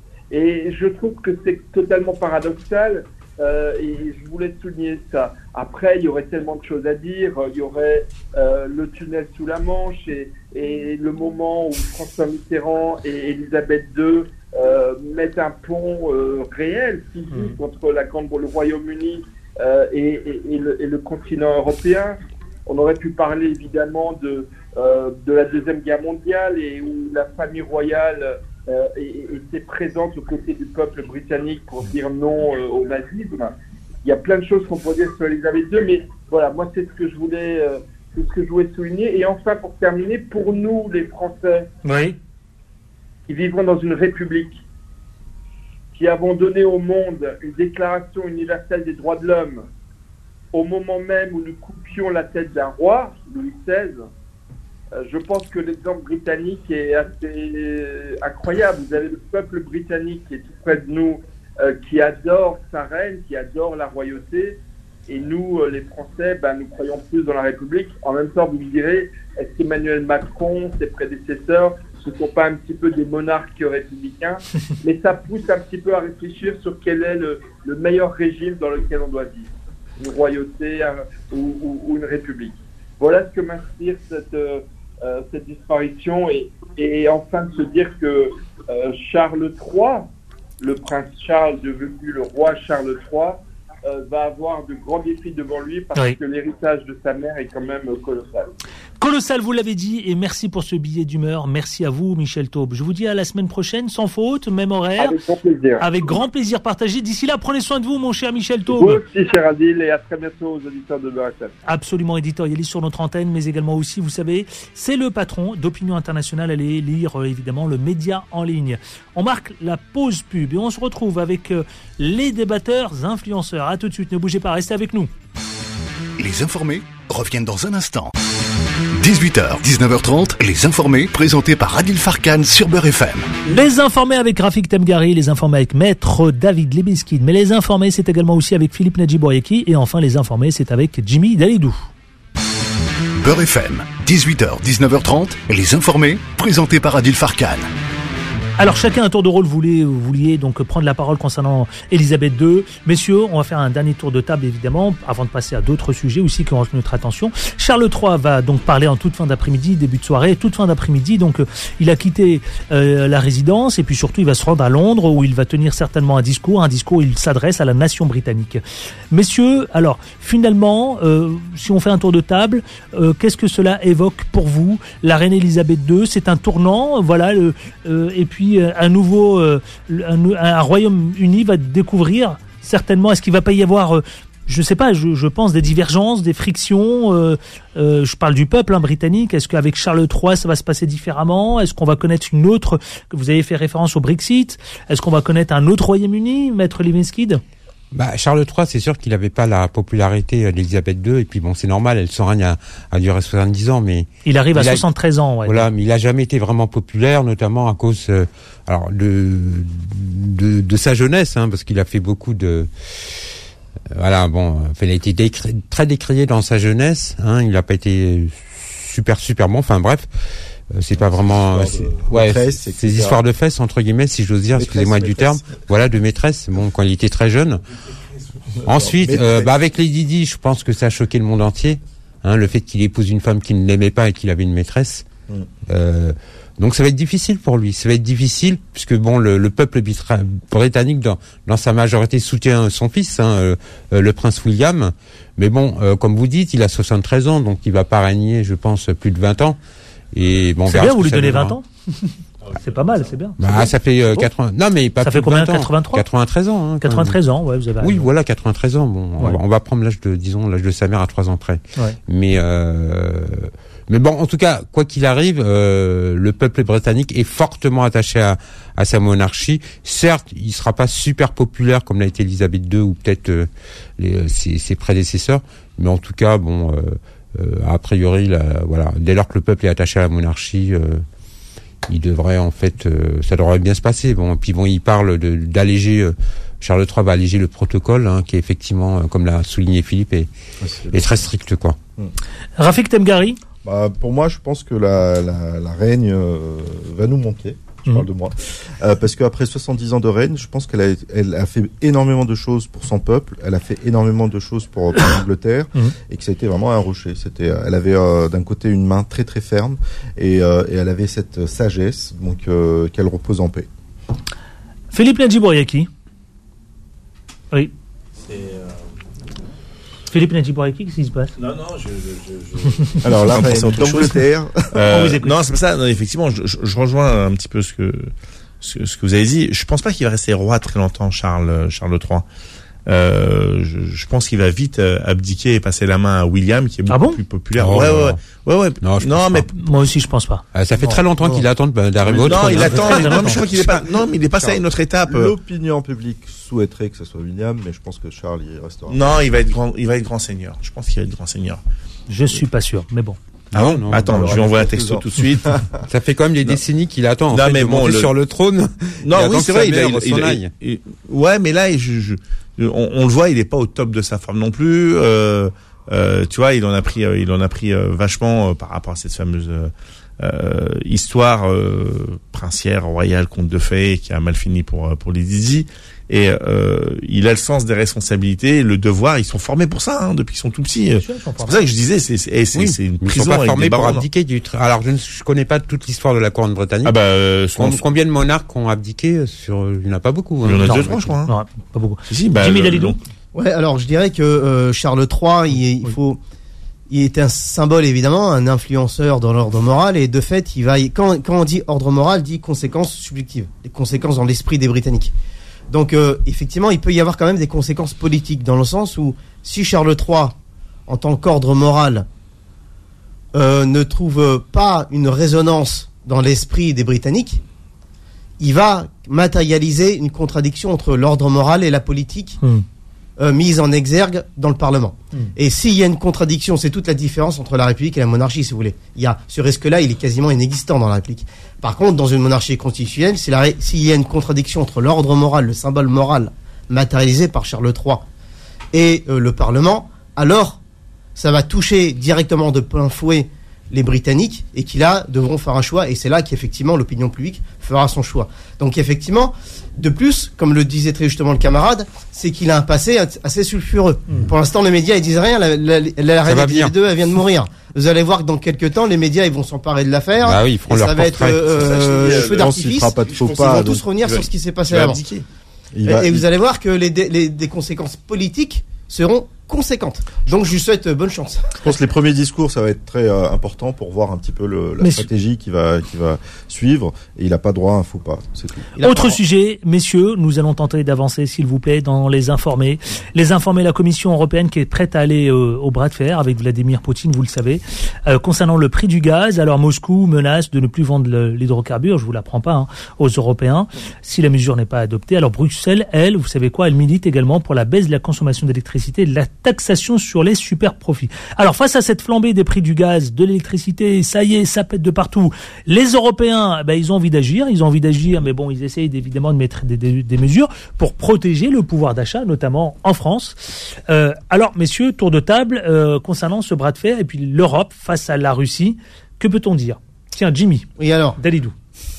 Et je trouve que c'est totalement paradoxal, euh, et je voulais souligner ça. Après, il y aurait tellement de choses à dire. Il y aurait euh, le tunnel sous la Manche et, et le moment où François Mitterrand et Elisabeth deux euh, mettent un pont euh, réel, physique, Mmh. entre la Grande, le Royaume-Uni euh, et, et, et, le, et le continent européen. On aurait pu parler évidemment de, euh, de la Deuxième Guerre mondiale et où la famille royale euh, et, et s'est présente aux côtés du peuple britannique pour dire non euh, au nazisme. Il y a plein de choses qu'on pourrait dire sur Elisabeth deux, mais voilà, moi c'est ce que je voulais, euh, c'est ce que je voulais souligner. Et enfin, pour terminer, pour nous les Français, Oui. qui vivons dans une république, qui avons donné au monde une déclaration universelle des droits de l'homme, au moment même où nous coupions la tête d'un roi, Louis seize, euh, je pense que l'exemple britannique est assez incroyable. Vous avez le peuple britannique qui est tout près de nous, euh, qui adore sa reine, qui adore la royauté, et nous, euh, les Français, ben, nous croyons plus dans la République. En même temps, vous me direz, est-ce qu'Emmanuel Macron, ses prédécesseurs, ce ne sont pas un petit peu des monarques républicains? Mais ça pousse un petit peu à réfléchir sur quel est le, le meilleur régime dans lequel on doit vivre. Une royauté euh, ou, ou, ou une république. Voilà ce que m'inspire cette, euh, cette disparition. Et, et enfin de se dire que euh, Charles trois, le prince Charles devenu le roi Charles trois, euh, va avoir de grands défis devant lui parce Oui. que l'héritage de sa mère est quand même colossal. Colossal, vous l'avez dit, et merci pour ce billet d'humeur. Merci à vous, Michel Taube. Je vous dis à la semaine prochaine, sans faute, même horaire. Avec grand plaisir. Avec grand plaisir partagé. D'ici là, prenez soin de vous, mon cher Michel Vous Taube. aussi, cher Adil, et à très bientôt aux auditeurs de Beurre F M. Absolument éditorialiste sur notre antenne, mais également aussi, vous savez, c'est le patron d'Opinion Internationale. Allez lire, euh, évidemment, le média en ligne. On marque la pause pub et on se retrouve avec euh, les débatteurs influenceurs. À tout de suite, ne bougez pas, restez avec nous. Les informés reviennent dans un instant. dix-huit heures, dix-neuf heures trente, les informés, présentés par Adil Farkan sur Beurre F M. Les informés avec Rafik Temgari, les informés avec Maître David Libeskind. Mais les informés, c'est également aussi avec Philippe Nadjibourieki. Et enfin, les informés, c'est avec Jimmy Dalidou. Beurre F M, dix-huit heures, dix-neuf heures trente, les informés, présentés par Adil Farkan. Alors chacun un tour de rôle, vous vouliez, vous vouliez donc prendre la parole concernant Elisabeth deux. Messieurs, on va faire un dernier tour de table évidemment, avant de passer à d'autres sujets aussi qui ont retenu notre attention. Charles trois va donc parler en toute fin d'après-midi, début de soirée, toute fin d'après-midi. Donc euh, il a quitté euh, la résidence et puis surtout il va se rendre à Londres où il va tenir certainement un discours, un discours où il s'adresse à la nation britannique. Messieurs, alors finalement, euh, si on fait un tour de table, euh, qu'est-ce que cela évoque pour vous? La reine Elisabeth deux, c'est un tournant, voilà, le, euh, et puis un nouveau, euh, un, un Royaume-Uni va découvrir certainement. Est-ce qu'il va pas y avoir, euh, je sais pas, je, je pense des divergences, des frictions. Euh, euh, je parle du peuple hein, britannique. Est-ce qu'avec Charles trois, ça va se passer différemment? Est-ce qu'on va connaître une autre? Vous avez fait référence au Brexit. Est-ce qu'on va connaître un autre Royaume-Uni, Maître Libeskind? Bah, Charles trois, c'est sûr qu'il n'avait pas la popularité d'Elisabeth deux, et puis bon, c'est normal, elle, son règne a, a duré soixante-dix ans, mais... Il arrive il à a, soixante-treize ans, ouais. Voilà, mais il a jamais été vraiment populaire, notamment à cause, euh, alors, de, de, de sa jeunesse, hein, parce qu'il a fait beaucoup de... Euh, voilà, bon, enfin, il a été décri, très décrié dans sa jeunesse, hein, il n'a pas été super, super bon, enfin bref... C'est pas vraiment, c'est, de, ouais, maîtresse, c'est, ces histoires de fesses entre guillemets, si j'ose dire, maîtresse, excusez-moi maîtresse. Du terme, voilà, de maîtresse. Bon, quand il était très jeune. Ensuite, euh, bah avec Lady Di, je pense que ça a choqué le monde entier. Hein, le fait qu'il épouse une femme qu'il ne l'aimait pas et qu'il avait une maîtresse. Mm. Euh, donc ça va être difficile pour lui. Ça va être difficile puisque bon, le, le peuple britannique dans, dans sa majorité soutient son fils, hein, euh, le prince William. Mais bon, euh, comme vous dites, il a soixante-treize ans, donc il va pas régner, je pense, plus de vingt ans. Et bon, c'est bien, vous lui donnez vingt ans. C'est pas mal, c'est bien. Bah, ça fait euh, quatre-vingts. Non, mais pas ça plus fait combien? de vingt ans. quatre-vingt-trois quatre-vingt-treize ans. Hein, quatre-vingt-treize ans, ouais, vous avez. Oui, raison. Voilà, quatre-vingt-treize ans. Bon, ouais. on, va, on va prendre l'âge de, disons, l'âge de sa mère à trois ans près. Ouais. Mais, euh, mais bon, en tout cas, quoi qu'il arrive, euh, le peuple britannique est fortement attaché à, à sa monarchie. Certes, il sera pas super populaire comme l'a été Elisabeth deux ou peut-être euh, les, ses, ses prédécesseurs, mais en tout cas, bon. Euh, Euh, a priori, la, voilà, dès lors que le peuple est attaché à la monarchie, euh, il devrait en fait, euh, ça devrait bien se passer. Bon, puis bon, il parle de, d'alléger. Euh, Charles trois va alléger le protocole, hein, qui est effectivement, euh, comme l'a souligné Philippe, est, est très strict, quoi. Mmh. Rafik Temgari. Bah, pour moi, je pense que la, la, la reine euh, va nous manquer. Je parle de moi. Euh, parce qu'après soixante-dix ans de règne, je pense qu'elle a, elle a fait énormément de choses pour son peuple. Elle a fait énormément de choses pour, pour l'Angleterre. Mmh. Et que ça a été vraiment un rocher. C'était, elle avait euh, d'un côté une main très très ferme. Et, euh, et elle avait cette sagesse, donc, euh, qu'elle repose en paix. Philippe Nadjibourieki. Oui. C'est... Euh... Philippe Nadjibourieki, qu'est-ce qui se passe? Non, non, je... je, je... Alors là, c'est d'Angleterre. Euh, non, c'est pas ça. Non, effectivement, je, je, je rejoins un petit peu ce que ce, ce que vous avez dit. Je pense pas qu'il va rester roi très longtemps, Charles Charles trois. Euh, je, je pense qu'il va vite euh, abdiquer et passer la main à William, qui est beaucoup ah bon plus populaire. Oh, ouais, non. ouais, ouais, ouais. Non, je non pense mais pas. Moi aussi, je pense pas. Euh, ça fait Non, très longtemps non. qu'il attend bah, d'arriver au non, trône. il hein. attend. très Non, longtemps. mais je crois qu'il est pas. Non, mais il est passé à une autre étape. L'opinion publique souhaiterait que ce soit William, mais je pense que Charles y restera. Non, il va être grand. Il va être grand seigneur. Je pense qu'il va être grand seigneur. Je suis pas sûr, mais bon. Ah bon, non, Attends, non, je lui envoie un texto tout de suite. Ça fait quand même des Non. décennies qu'il attend en Non, fait, mais de bon, monter le- sur le trône. Non, Il oui, attend c'est que vrai. sa Il, a- mère il, s'en il- aille. il- ouais, mais là, je, je, on, on le voit, il est pas au top de sa forme non plus. Euh, euh, tu vois, il en a pris, euh, il en a pris euh, vachement euh, par rapport à cette fameuse euh, euh, histoire euh, princière, royale, conte de fées, qui a mal fini pour pour les Didi. Et euh, il a le sens des responsabilités, le devoir. Ils sont formés pour ça hein, depuis qu'ils sont tout petits. Bien sûr, je C'est comprends. pour ça que je disais, c'est c'est, c'est, Oui, c'est une mais ils prison sont pas avec formés des pour barons. abdiquer du trône. Alors je ne je connais pas toute l'histoire de la couronne britannique. Ah bah euh, son, Com- Combien de monarques ont abdiqué sur Il n'y en a pas beaucoup. il y en a hein. deux, Non, trois, je crois. Hein. Non, pas beaucoup. Si, si, bah, Jimmy le- Dalidou. Ouais, alors je dirais que euh, Charles trois, il, il Oui. faut, il est un symbole évidemment, un influenceur dans l'ordre moral, et de fait, il va, quand, quand on dit ordre moral, dit conséquences subjectives, des conséquences dans l'esprit des Britanniques. Donc euh, effectivement, il peut y avoir quand même des conséquences politiques dans le sens où si Charles trois, en tant qu'ordre moral, euh, ne trouve pas une résonance dans l'esprit des Britanniques, il va matérialiser une contradiction entre l'ordre moral et la politique Hmm. euh, mise en exergue dans le Parlement. Mm. Et s'il y a une contradiction, c'est toute la différence entre la République et la monarchie, si vous voulez. Il y a ce risque-là, il est quasiment inexistant dans la République. Par contre, dans une monarchie constitutionnelle, c'est la ré- s'il y a une contradiction entre l'ordre moral, le symbole moral matérialisé par Charles trois et euh, le Parlement, alors ça va toucher directement de plein fouet les Britanniques et qui là devront faire un choix, et c'est là qu'effectivement l'opinion publique fera son choix. Donc effectivement, de plus, comme le disait très justement le camarade, c'est qu'il a un passé assez sulfureux. Mm. Pour l'instant, les médias ils disent rien, la, la, la reine va Elisabeth venir. deux, elle vient de mourir. Vous allez voir que dans quelques temps, les médias ils vont s'emparer de l'affaire. Ah oui, ils feront et leur ça va être portrait. euh, Je euh, pense feu qu'il d'artifice. fera pas de faux Ils pas, vont donc tous revenir il sur va- ce qui s'est Il passé va avant. abdiquer. Il Et, va- et il- vous allez voir que les, dé- les des conséquences politiques seront conséquentes. Donc je lui souhaite euh, bonne chance. Je pense que les premiers discours, ça va être très euh, important pour voir un petit peu le, la Messieurs. stratégie qui va, qui va suivre. Et il n'a pas droit à un faux pas, c'est tout. Il a Autre pas- sujet, messieurs, nous allons tenter d'avancer, s'il vous plaît, dans les informés. Les informés, la Commission européenne qui est prête à aller euh, au bras de fer avec Vladimir Poutine, vous le savez, euh, concernant le prix du gaz. Alors Moscou menace de ne plus vendre le- l'hydrocarbure, je vous l'apprends pas, hein, aux Européens, si la mesure n'est pas adoptée. Alors Bruxelles, elle, vous savez quoi, elle milite également pour la baisse de la consommation d'électricité et de la taxation sur les super profits. Alors face à cette flambée des prix du gaz, de l'électricité, ça y est, ça pète de partout. Les Européens, ben, ils ont envie d'agir, ils ont envie d'agir, mais bon, ils essayent évidemment de mettre des, des, des mesures pour protéger le pouvoir d'achat, notamment en France. Euh, alors, messieurs, tour de table euh, concernant ce bras de fer et puis l'Europe face à la Russie, que peut-on dire? Tiens, Jimmy, Oui, alors. Dalidou.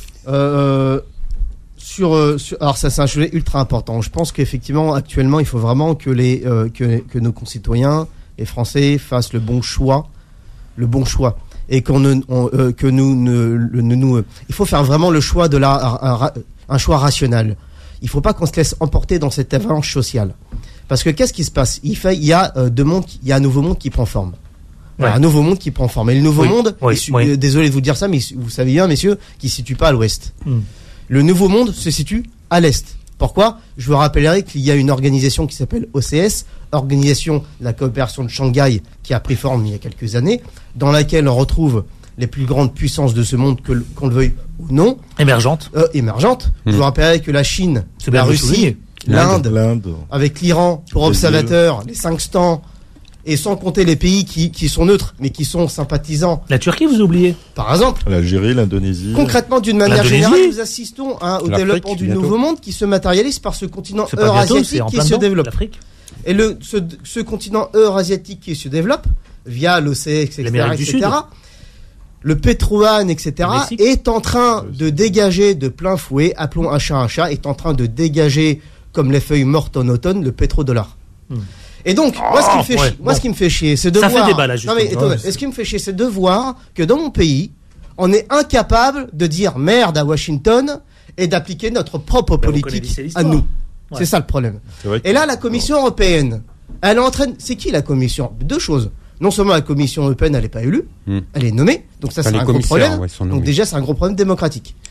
Euh, sur, euh, sur- alors ça c'est un sujet ultra important. Je pense qu'effectivement actuellement il faut vraiment que les euh, que, que nos concitoyens, les Français, fassent le bon choix, le bon choix, et qu'on ne on, euh, que nous ne, le- ne nous. euh, il faut faire vraiment le choix de la un, un- un choix rationnel. Il faut pas qu'on se laisse emporter dans cette avalanche sociale. Parce que qu'est-ce qui se passe? Il fait, il y a euh, deux mondes, qui- il y a un nouveau monde qui prend forme. Voilà, Ouais. un nouveau monde qui prend forme. Et le nouveau Oui, monde, oui, il su- oui. euh, désolé de vous dire ça, mais vous savez bien, messieurs, qu'il ne se situe pas à l'ouest. Hmm. Le nouveau monde se situe à l'est. Pourquoi? Je vous rappellerai qu'il y a une organisation qui s'appelle O C S, Organisation de la coopération de Shanghai, qui a pris forme il y a quelques années, dans laquelle on retrouve les plus grandes puissances de ce monde, que, l- qu'on le veuille ou non, Émergente. euh, émergentes. Je vous rappellerai que la Chine, C'est bien la de le Russie, souligner. l'Inde, L'Inde. avec l'Iran pour Brésil. observateurs, les cinq stans, et sans compter les pays qui, qui sont neutres, mais qui sont sympathisants, La Turquie, vous oubliez. par exemple. L'Algérie, l'Indonésie. Concrètement, d'une manière L'Indonésie. générale, nous assistons hein, au L'Afrique, développement du bientôt. nouveau monde qui se matérialise par ce continent C'est pas bientôt, c'est eurasiatique en qui plein se dedans, développe. l'Afrique. Et le, ce, ce continent eurasiatique qui se développe via l'O C S, et cetera, L'Amérique du et cetera, le pétroane, et Le cetera, Mexique. est en train de dégager de plein fouet, appelons un chat un chat, est en train de dégager, comme les feuilles mortes en automne, le pétrodollar. Hmm. Et donc, moi, ce qui me fait, ouais, chier, moi, bon. ce qui me fait chier, c'est de Ça fait voir. débat, là, non, justement. mais, Ouais, attendez, c'est- ce qui me fait chier, c'est de voir que dans mon pays, on est incapable de dire merde à Washington et d'appliquer notre propre Ben, vous politique connaissez à l'histoire. nous. Ouais. C'est ça le problème. C'est vrai que- Et là, la Commission européenne, elle entraîne. C'est qui la Commission? Deux choses. Non seulement la Commission européenne, elle n'est pas élue, Hmm. elle est nommée, donc ça Enfin, c'est les un gros commissaires, problème. ouais, sont Donc nommés. déjà, c'est un gros problème démocratique.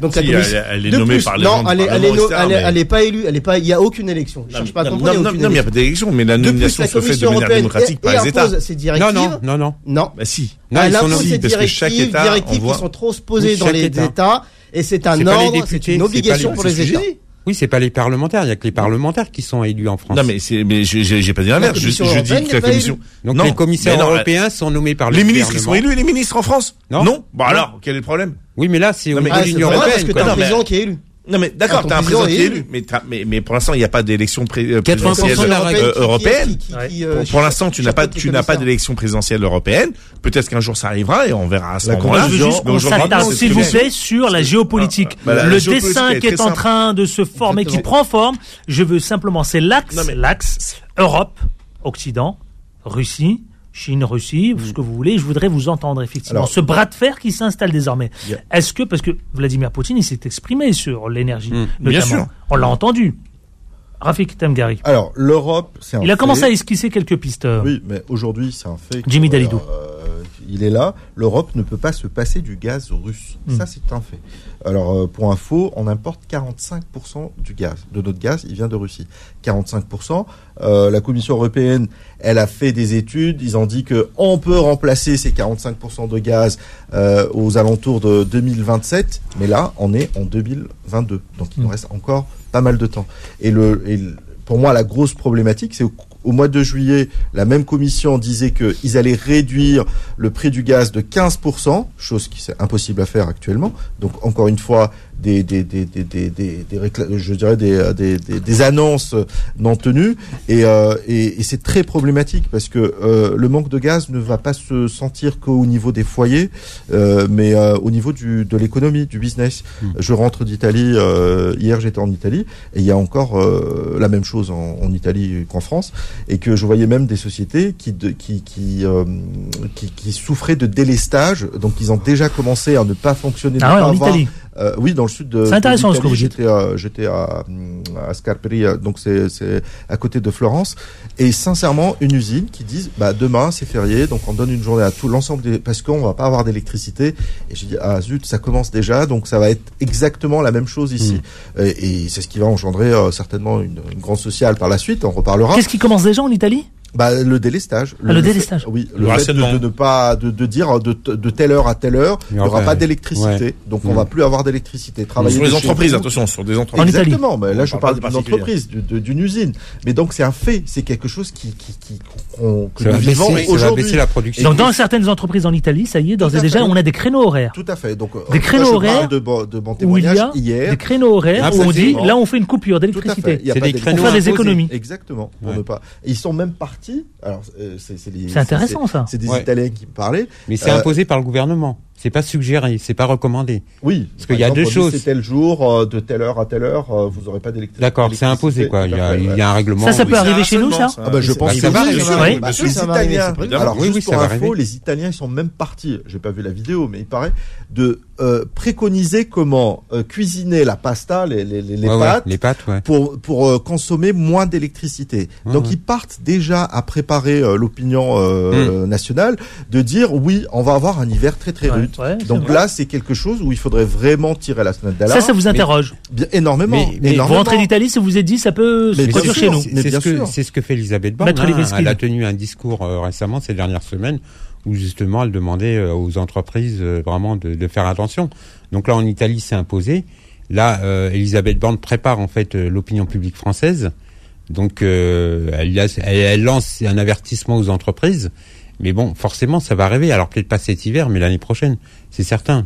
Donc Si, la commission, elle, elle est de nommée plus, par les non, gens du elle est, elle est, Parlement, no- et cetera, elle est- mais- elle est pas élue, elle est pas, il y a aucune élection. Je cherche pas à Non, comprendre, il y a non, aucune non, mais il n'y a élection. pas d'élection, mais la De plus, nomination la se fait de Commission manière européenne démocratique et- par et les États. impose ces directives. Non, non, non, non. Non. Bah si. Non, Elle ils sont impose nommés. ces parce que chaque directives, État directives envoie- qui sont transposées Oui, dans chaque les État. États, et c'est un C'est pas les ordre, députés, c'est c'est une pas obligation les- pour c'est les ce que j'ai États. dit. Oui, c'est pas les parlementaires. Il y a que les parlementaires qui sont élus en France. Non, mais c'est, mais je, j'ai, j'ai pas dit l'inverse. Je, Commission je européenne dis que n'est la pas commission. Donc Non, les commissaires mais non, européens sont nommés par le Les ministres, ils sont gouvernement. élus, les ministres en France? Non. Non? Bon Non. alors, quel est le problème? Oui, mais là, c'est au Non, mais- niveau Ah, de c'est l'Union pas vrai parce européenne. que quoi. t'as un Non, mais- président qui est élu. Non mais d'accord, Ton t'as un président président qui est est élu, élu. mais, t'as- mais mais pour l'instant il n'y a pas d'élection pré- euh, quatre-vingts pour cent présidentielle de la euh, règle. européenne. Ouais. euh, Pour, pour l'instant, tu n'as pas, tu n'as pas d'élection présidentielle européenne. Peut-être qu'un jour ça arrivera et on verra à ce La moment-là. Je veux juste Mais qu'on aujourd'hui, s'attarde, c'est s'il ce vous que j'ai. plaît, sur la géopolitique. Bah, la le géopolitique, dessin elle est qui est très en simple. train de se former, qui Exactement. prend forme, je veux simplement, c'est l'axe, Non, mais- l'axe Europe, Occident, Russie, Chine, Russie, ce que vous voulez. Je voudrais vous entendre effectivement Alors- ce bras de fer qui s'installe désormais. Yeah. Est-ce que, parce que Vladimir Poutine, il s'est exprimé sur l'énergie, Mm. notamment. Bien sûr. On l'a entendu. Rafik Temgari. Alors, l'Europe, c'est un Il a commencé fait. à esquisser quelques pistes. euh, Oui, mais aujourd'hui, c'est un fait. que, Jimmy Dalidou. euh, il est là. L'Europe ne peut pas se passer du gaz russe. Mm. Ça, c'est un fait. Alors, euh, pour info, on importe quarante-cinq pour cent du gaz. De notre gaz, il vient de Russie. quarante-cinq pour cent. Euh, la Commission européenne, elle a fait des études. Ils ont dit que on peut remplacer ces quarante-cinq pour cent de gaz euh, aux alentours de deux mille vingt-sept. Mais là, on est en deux mille vingt-deux. Donc, il nous Mm. reste encore pas mal de temps. Et le, et le- pour moi, la grosse problématique, c'est au, au mois de juillet, la même commission disait qu'ils allaient réduire le prix du gaz de quinze pour cent, chose qui c'est impossible à faire actuellement. Donc, encore une fois, des, des, des, des, des, des, des récla- je dirais des, des, des, des annonces non tenues. Et, euh, et, et c'est très problématique parce que euh, le manque de gaz ne va pas se sentir qu'au niveau des foyers, euh, mais euh, au niveau du, de l'économie, du business. Mmh. Je rentre d'Italie, euh, hier j'étais en Italie, et il y a encore euh, la même chose en, en Italie qu'en France, et que je voyais même des sociétés qui, de, qui, qui, euh, qui, qui souffraient de délestage, donc ils ont déjà commencé à ne pas fonctionner. ne Ah ouais, pas en avoir- Italie. euh, oui, dans le sud de. C'est intéressant, de ce que vous dites. J'étais à, j'étais à, à Scarperi, donc c'est, c'est à côté de Florence. Et sincèrement, une usine qui disent, bah, demain, c'est férié, donc on donne une journée à tout l'ensemble des, parce qu'on va pas avoir d'électricité. Et j'ai dit, ah, zut, ça commence déjà, donc ça va être exactement la même chose ici. Mmh. Et, et c'est ce qui va engendrer, euh, certainement une, une grande sociale par la suite, on reparlera. Qu'est-ce qui commence déjà en Italie? Bah, le délestage. Ah, le délestage. fait- oui, Le le, fait de, rationnement. de ne pas, de, de dire de, de telle heure à telle heure, il n'y aura Ouais. pas d'électricité. Ouais. Donc, on Mm. va plus avoir d'électricité. Travailler Sur les de chez entreprises, vous. attention, sur des En entreprises. Italie. Exactement, mais là On je parle parle pas d'une des entreprise, du- de- d'une usine. Mais donc c'est un fait, c'est quelque chose qui, qui, qui qu'on- que Ça nous va vivons baisser, ça va aujourd'hui. baisser la production. Donc, dans certaines entreprises en Italie, ça y est, d'ores Tout et à déjà, fait. on a des créneaux horaires. Tout à fait. Donc Des euh, créneaux là, je horaires parle de, bon- de mon Où il y témoignage a hier. des créneaux horaires Ah, où on dit, exactement. là, on fait une coupure Tout à fait. d'électricité. Il y a C'est pas des d'électricité. créneaux Pour faire des imposés. économies. Exactement. Pour Ouais. ne pas. Et ils sont même partis. Alors euh, c'est c'est les- C'est intéressant, ça. C'est des Ouais. Italiens qui me parlaient. Mais c'est Euh, imposé par le gouvernement. C'est pas suggéré, c'est pas recommandé. Oui. Parce qu'il y a Par deux exemple, on dit, choses. C'est tel jour, euh, de telle heure à telle heure, euh, vous aurez pas d'électricité. D'accord, c'est imposé quoi. Il y a, il y a un règlement. Ça, ça peut Oui, arriver c'est chez un nous, ça harcèlement, Ah bah je Oui, pense bah, que ça va oui, arriver. bien sûr. Oui. Bah, Oui, les ça va arriver, Italiens. c'est prévu. Alors Oui, oui, juste ça pour va info, arriver. les Italiens ils sont même partis. J'ai pas vu la vidéo, mais il paraît de euh, préconiser comment euh, cuisiner la pasta, les les les, les Ouais, ouais, pâtes. les pâtes, ouais. Pour, pour euh, consommer moins d'électricité. Ouais, Donc ouais. ils partent déjà à préparer euh, l'opinion euh, nationale de dire oui, on va avoir un hiver très très Ouais, rude. ouais, c'est Donc vrai. là, c'est quelque chose où il faudrait vraiment tirer la sonnette d'alarme. Ça, ça vous interroge. Bien, énormément. Mais- mais Vous énormément. rentrez d'Italie, ça vous est dit, ça peut se Mais bien produire sûr. chez nous. Mais C'est bien ce que sûr. c'est ce que fait Elisabeth Borne. Maître hein. Leveski. Elle a tenu un discours euh, récemment ces dernières semaines où justement elle demandait euh, aux entreprises euh, vraiment de, de faire attention. Donc là en Italie c'est imposé. Là euh, Elisabeth Borne prépare en fait euh, l'opinion publique française. Donc euh, elle, elle, elle lance un avertissement aux entreprises. Mais bon forcément ça va arriver. Alors peut-être pas cet hiver mais l'année prochaine, c'est certain.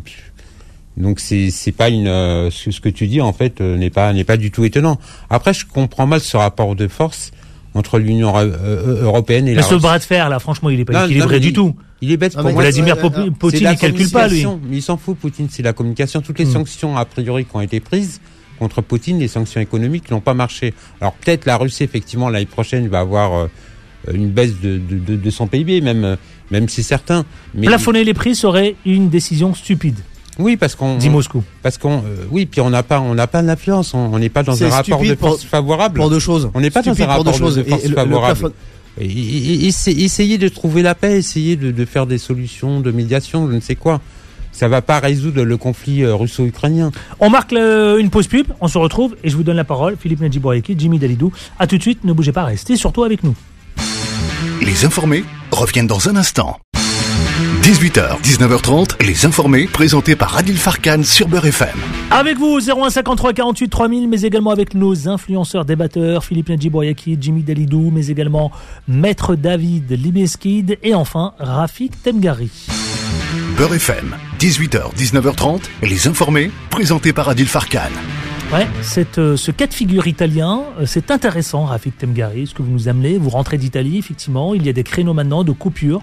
Donc c'est c'est pas une euh, ce, ce que tu dis en fait euh, n'est pas n'est pas du tout étonnant. Après je comprends mal ce rapport de force entre l'Union euh, euh, européenne et Mais la ce Russie. bras de fer, là, franchement, il est pas Non, équilibré non, du mais tout. Il est bête Ah, pour mais moi. Vladimir ouais, Popu- ouais, ouais. C'est Poutine, la il calcule pas, lui. communication, mais il s'en fout Poutine, c'est la communication. Toutes les Hmm. sanctions a priori qui ont été prises contre Poutine, les sanctions économiques n'ont pas marché. Alors peut-être la Russie effectivement l'année prochaine va avoir euh, une baisse de, de, de, de son P I B, même euh, même c'est certain. Mais Plafonner les prix serait une décision stupide, oui parce qu'on dit Moscou. parce qu'on euh, oui puis on n'a pas on n'a pas l'influence, on on n'est pas dans C'est un rapport de stupide pour- force favorable. Pour deux choses. On n'est pas dans Stupide un pour deux rapport de- choses. de Et- force et le- le favorable. plafond- Et- et- et- essayer de trouver la paix, essayer de, de faire des solutions de médiation, je ne sais quoi. ça va pas résoudre le conflit euh, russo-ukrainien. On marque le, une pause pub, on se retrouve et je vous donne la parole. Philippe Nadjibouriaki, Jimmy Dalidou. À tout de suite, ne bougez pas, restez surtout avec nous. Les informés reviennent dans un instant. dix-huit heures, dix-neuf heures trente, les informés, présentés par Adil Farkan sur Beurre F M. Avec vous, zéro un cinquante-trois quarante-huit trois mille, mais également avec nos influenceurs débatteurs, Philippe Nadjibouriaki, Jimmy Dalidou, mais également Maître David Libeskid et enfin Rafik Temgari. Beurre F M, dix-huit heures, dix-neuf heures trente, les informés, présentés par Adil Farkan. Ouais, cette, euh, ce cas de figure italien, euh, c'est intéressant, Rafik Temgari, ce que vous nous amenez. Vous rentrez d'Italie, effectivement, il y a des créneaux maintenant de coupure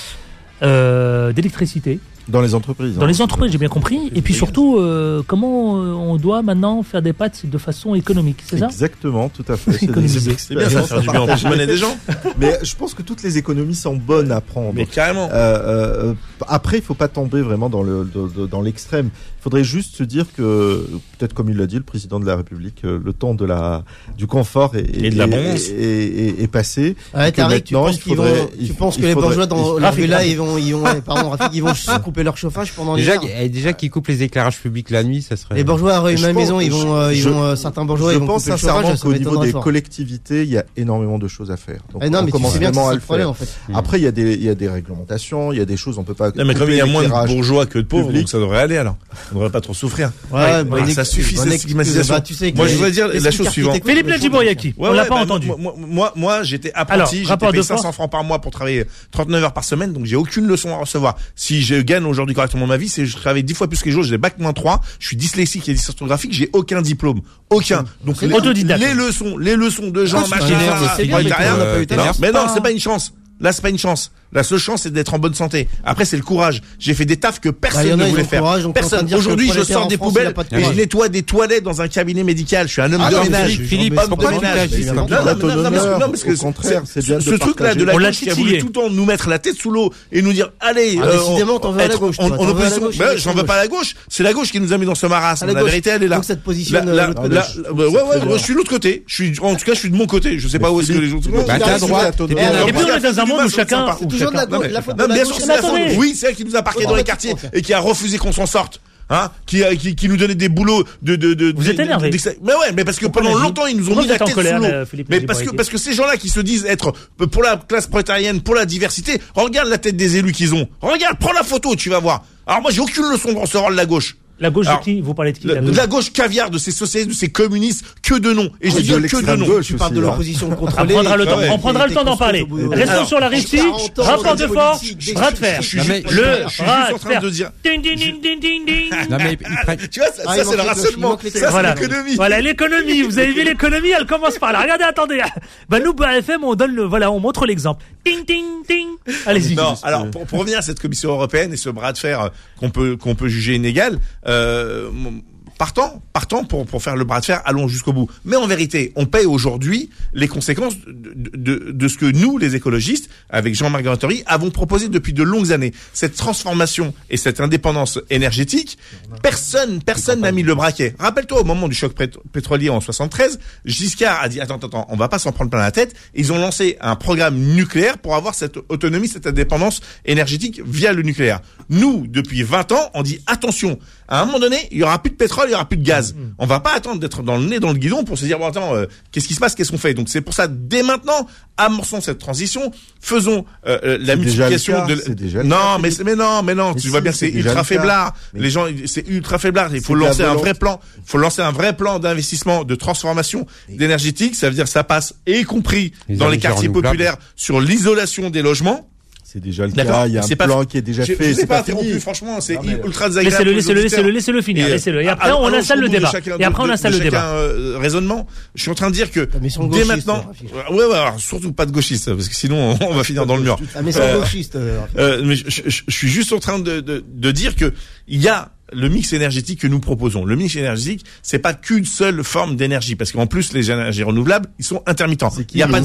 euh, d'électricité. Dans les entreprises. Dans hein. les entreprises, j'ai bien compris. Et puis surtout, euh, comment euh, on doit maintenant faire des pâtes de façon économique, c'est ça ? Exactement, tout à fait. C'est Économiser. des C'est bien, ça va faire du bien en plus de monnaie des gens. Mais je pense que toutes les économies sont bonnes à prendre. Mais carrément. Euh, euh, après, il faut pas tomber vraiment dans le de, de, dans l'extrême. Il faudrait juste se dire que, peut-être comme il l'a dit, le président de la République, euh, le temps de la du confort est, Et de l'abondance. est, est, est, est passé. Ouais, Que Tariq, tu maintenant, penses il qu'ils vont, faudrait- tu il- penses il que les faudrait- bourgeois dans il- leur Rafik, villa, Rafik. ils vont, ils vont, ouais, pardon, Rafik, ils vont juste couper leur chauffage pendant Déjà, l'hiver. eh, déjà qu'ils coupent les éclairages publics la nuit, ça serait. Les bourgeois rallument Je la pense- maison, ils vont, euh, ils je- vont, euh, certains bourgeois, je ils vont pense couper le sincèrement chauffage, ça qu'au niveau m'étonnerait des fort. collectivités, il y a énormément de choses à faire. Donc, Eh non, on mais tu commence sais bien que vraiment c'est à ça le le problème, faire. en fait. Après, il y a des, il y a des réglementations, il y a des choses, on peut pas. Non, mais comme il y a couper moins de l'éclairage. bourgeois que de pauvres, public. donc ça devrait aller alors. On devrait pas trop souffrir. Ouais, Ouais, bonne ça excuse, suffit, bonne cette excuse. stigmatisation. Bah, tu sais que Moi, je les- voudrais dire les la chose architectes suivante. écoles, Philippe les Nadjibouriaki, Ouais, on l'a ouais, pas bah, entendu. Moi, moi, moi, moi, j'étais Alors, apprenti, j'étais rapport payé de force. cinq cents francs par mois pour travailler trente-neuf heures par semaine, donc j'ai aucune leçon à recevoir. Si je gagne aujourd'hui correctement ma vie, c'est je travaille dix fois plus que les autres, j'ai bac moins trois, je suis dyslexique et dysorthographique, j'ai aucun diplôme. Aucun. Donc, C'est les, autodidacte. les leçons, les leçons de gens, Ah, machin, c'est bien, ah, c'est bien, mais prolétariat. on n'a pas eu euh, ta Non, chance. mais non, pas- c'est pas une chance. Là, c'est pas une chance. La seule chance, c'est d'être en bonne santé. Après, c'est le courage. J'ai fait des tafs que Bah, il y personne en a, ne ils voulait ont faire. courage, donc t'es en train Personne. de dire que Aujourd'hui, le je prolétaire sors en des France, il poubelles a pas de et je courage. nettoie des toilettes dans un cabinet médical. Je suis un homme Ah de non, ménage. Philippe, Philippe, Homme de pourquoi tu ménage. t'agis Non, comme non, ça? non, non, non, parce que- non, parce que Au contraire, c'est bien de ce truc-là de la On l'a gauche qui a titillé. voulu tout le temps nous mettre la tête sous l'eau et nous dire allez, Ah, euh, décidément, t'en veux à la être gauche, en toi, en t'en veux à la opposition. gauche, Mais t'en veux j'en à veux la pas à la gauche. C'est la gauche qui nous a mis dans ce marasme. À la La gauche. vérité, elle est là. Donc ça te positionne, La- la- euh, l'autre la- côté. la- Ouais, ouais, ouais, je suis de l'autre côté. Je suis, en tout cas, je suis de mon côté. Je sais pas où est-ce que les autres. Philippe, Bah, t'es à droite, t'es bien à Et puis on est dans un monde où chacun, où Toujours de la chacun- gauche, la faute de Non, la bien gauche. sûr, c'est mais la faute. attendez. Oui, c'est elle qui nous a parqué Ouais, dans les ouais, quartiers ouais. et qui a refusé qu'on s'en sorte. Hein, qui, a- qui, qui nous donnait des boulots de, de, de, Vous de- êtes de- énervé. de- Mais ouais, mais parce que Pourquoi pendant Nadji longtemps, ils nous ont Pourquoi mis vous la êtes en tête colère, sous là, l'eau. Philippe Mais parce que, Nadjibouriaki parce que ces gens-là qui se disent être pour la classe prolétarienne, pour la diversité, regarde la tête des élus qu'ils ont. Regarde, prends la photo, tu vas voir. Alors moi, j'ai aucune leçon de recevoir de la gauche. La gauche de Alors, qui ? Vous parlez de qui ? La- la de gauche la gauche caviar, de ces socialistes, de ces communistes, que de noms. Et je Ah, dis de que de l'extrême noms. gauche. Tu parles de aussi, hein. l'opposition On contrôlée. prendra le temps, ouais. on prendra le temps d'en parler. Restons Alors, sur la Russie. quarante ans Rapport de de force, politique, bras de fer. Je suis Non, ju- mais- je- Le je suis juste bras en de train fer. de dire. Ding, ding, ding, ding, ding, ding. Non, mais ils prennent- Tu vois, ça, Ah, ça, il c'est le manque les rationnement. cloches, il manque les Ça, cloches. c'est Voilà. l'économie. Voilà, l'économie. Vous avez vu l'économie, elle commence par là. Regardez, attendez. Bah, nous, B F M, on donne le, voilà, on montre l'exemple. Ding, ding, ding. Allez-y. Non, alors pour, pour revenir à cette Commission européenne et ce bras de fer euh, qu'on peut qu'on peut juger inégal, euh, partant, partant pour pour faire le bras de fer, allons jusqu'au bout. Mais en vérité, on paye aujourd'hui les conséquences de, de, de, de ce que nous, les écologistes, avec Jean-Marc Galantori, avons proposé depuis de longues années. Cette transformation et cette indépendance énergétique, personne, personne n'a mis le braquet. Rappelle-toi, au moment du choc prét- pétrolier en soixante-treize, Giscard a dit attends, attends, attends, on va pas s'en prendre plein la tête. Ils ont lancé un programme nucléaire pour avoir cette autonomie, cette indépendance énergétique via le nucléaire. Nous, depuis vingt ans, on dit attention. À un moment donné, il y aura plus de pétrole, il y aura plus de gaz. On va pas attendre d'être dans le nez dans le guidon pour se dire bon attends, euh, qu'est-ce qui se passe, qu'est-ce qu'on fait. Donc c'est pour ça dès maintenant, amorçons cette transition, faisons euh, euh, la C'est déjà multiplication le cas, de. c'est déjà le non, cas, mais Philippe. c'est mais non, mais non, Mais tu vois si, bien que c'est c'est déjà ultra le cas. faiblard. Mais- Les gens, c'est ultra faiblard. Il faut C'est de la lancer un volonté. vrai plan. Il faut lancer un vrai plan d'investissement, de transformation d'énergétique. Ça veut dire ça passe, y compris Les dans les énergies quartiers renouvelables. populaires, sur l'isolation des logements. C'est déjà le D'accord. cas. Il y a C'est un pas plan fi- qui est déjà Je- fait. Je vous ai C'est pas pas interrompu, fini. franchement, c'est Non, mais- ultra désagréable. Laissez-le, pour les laissez-le, auditeurs. laissez-le, laissez-le finir, Et, laissez-le. Et euh, après, on allons installe le jusqu'au bout de débat. chacun- Et après, on de- installe de le débat. chacun, euh, raisonnement. Je suis en train de dire que Ah, mais ils sont dès gauchistes, maintenant, Rafik. ouais, ouais, alors, surtout pas de gauchistes, parce que sinon on va finir dans le mur. Ah, mais c'est Euh, gauchiste. euh, Euh, mais je, je- je suis juste en train de, de, de dire que il y a le mix énergétique que nous proposons. Le mix énergétique, c'est pas qu'une seule forme d'énergie, parce qu'en plus les énergies renouvelables, ils sont intermittents. C'est qui, Il y a pas nous de vent.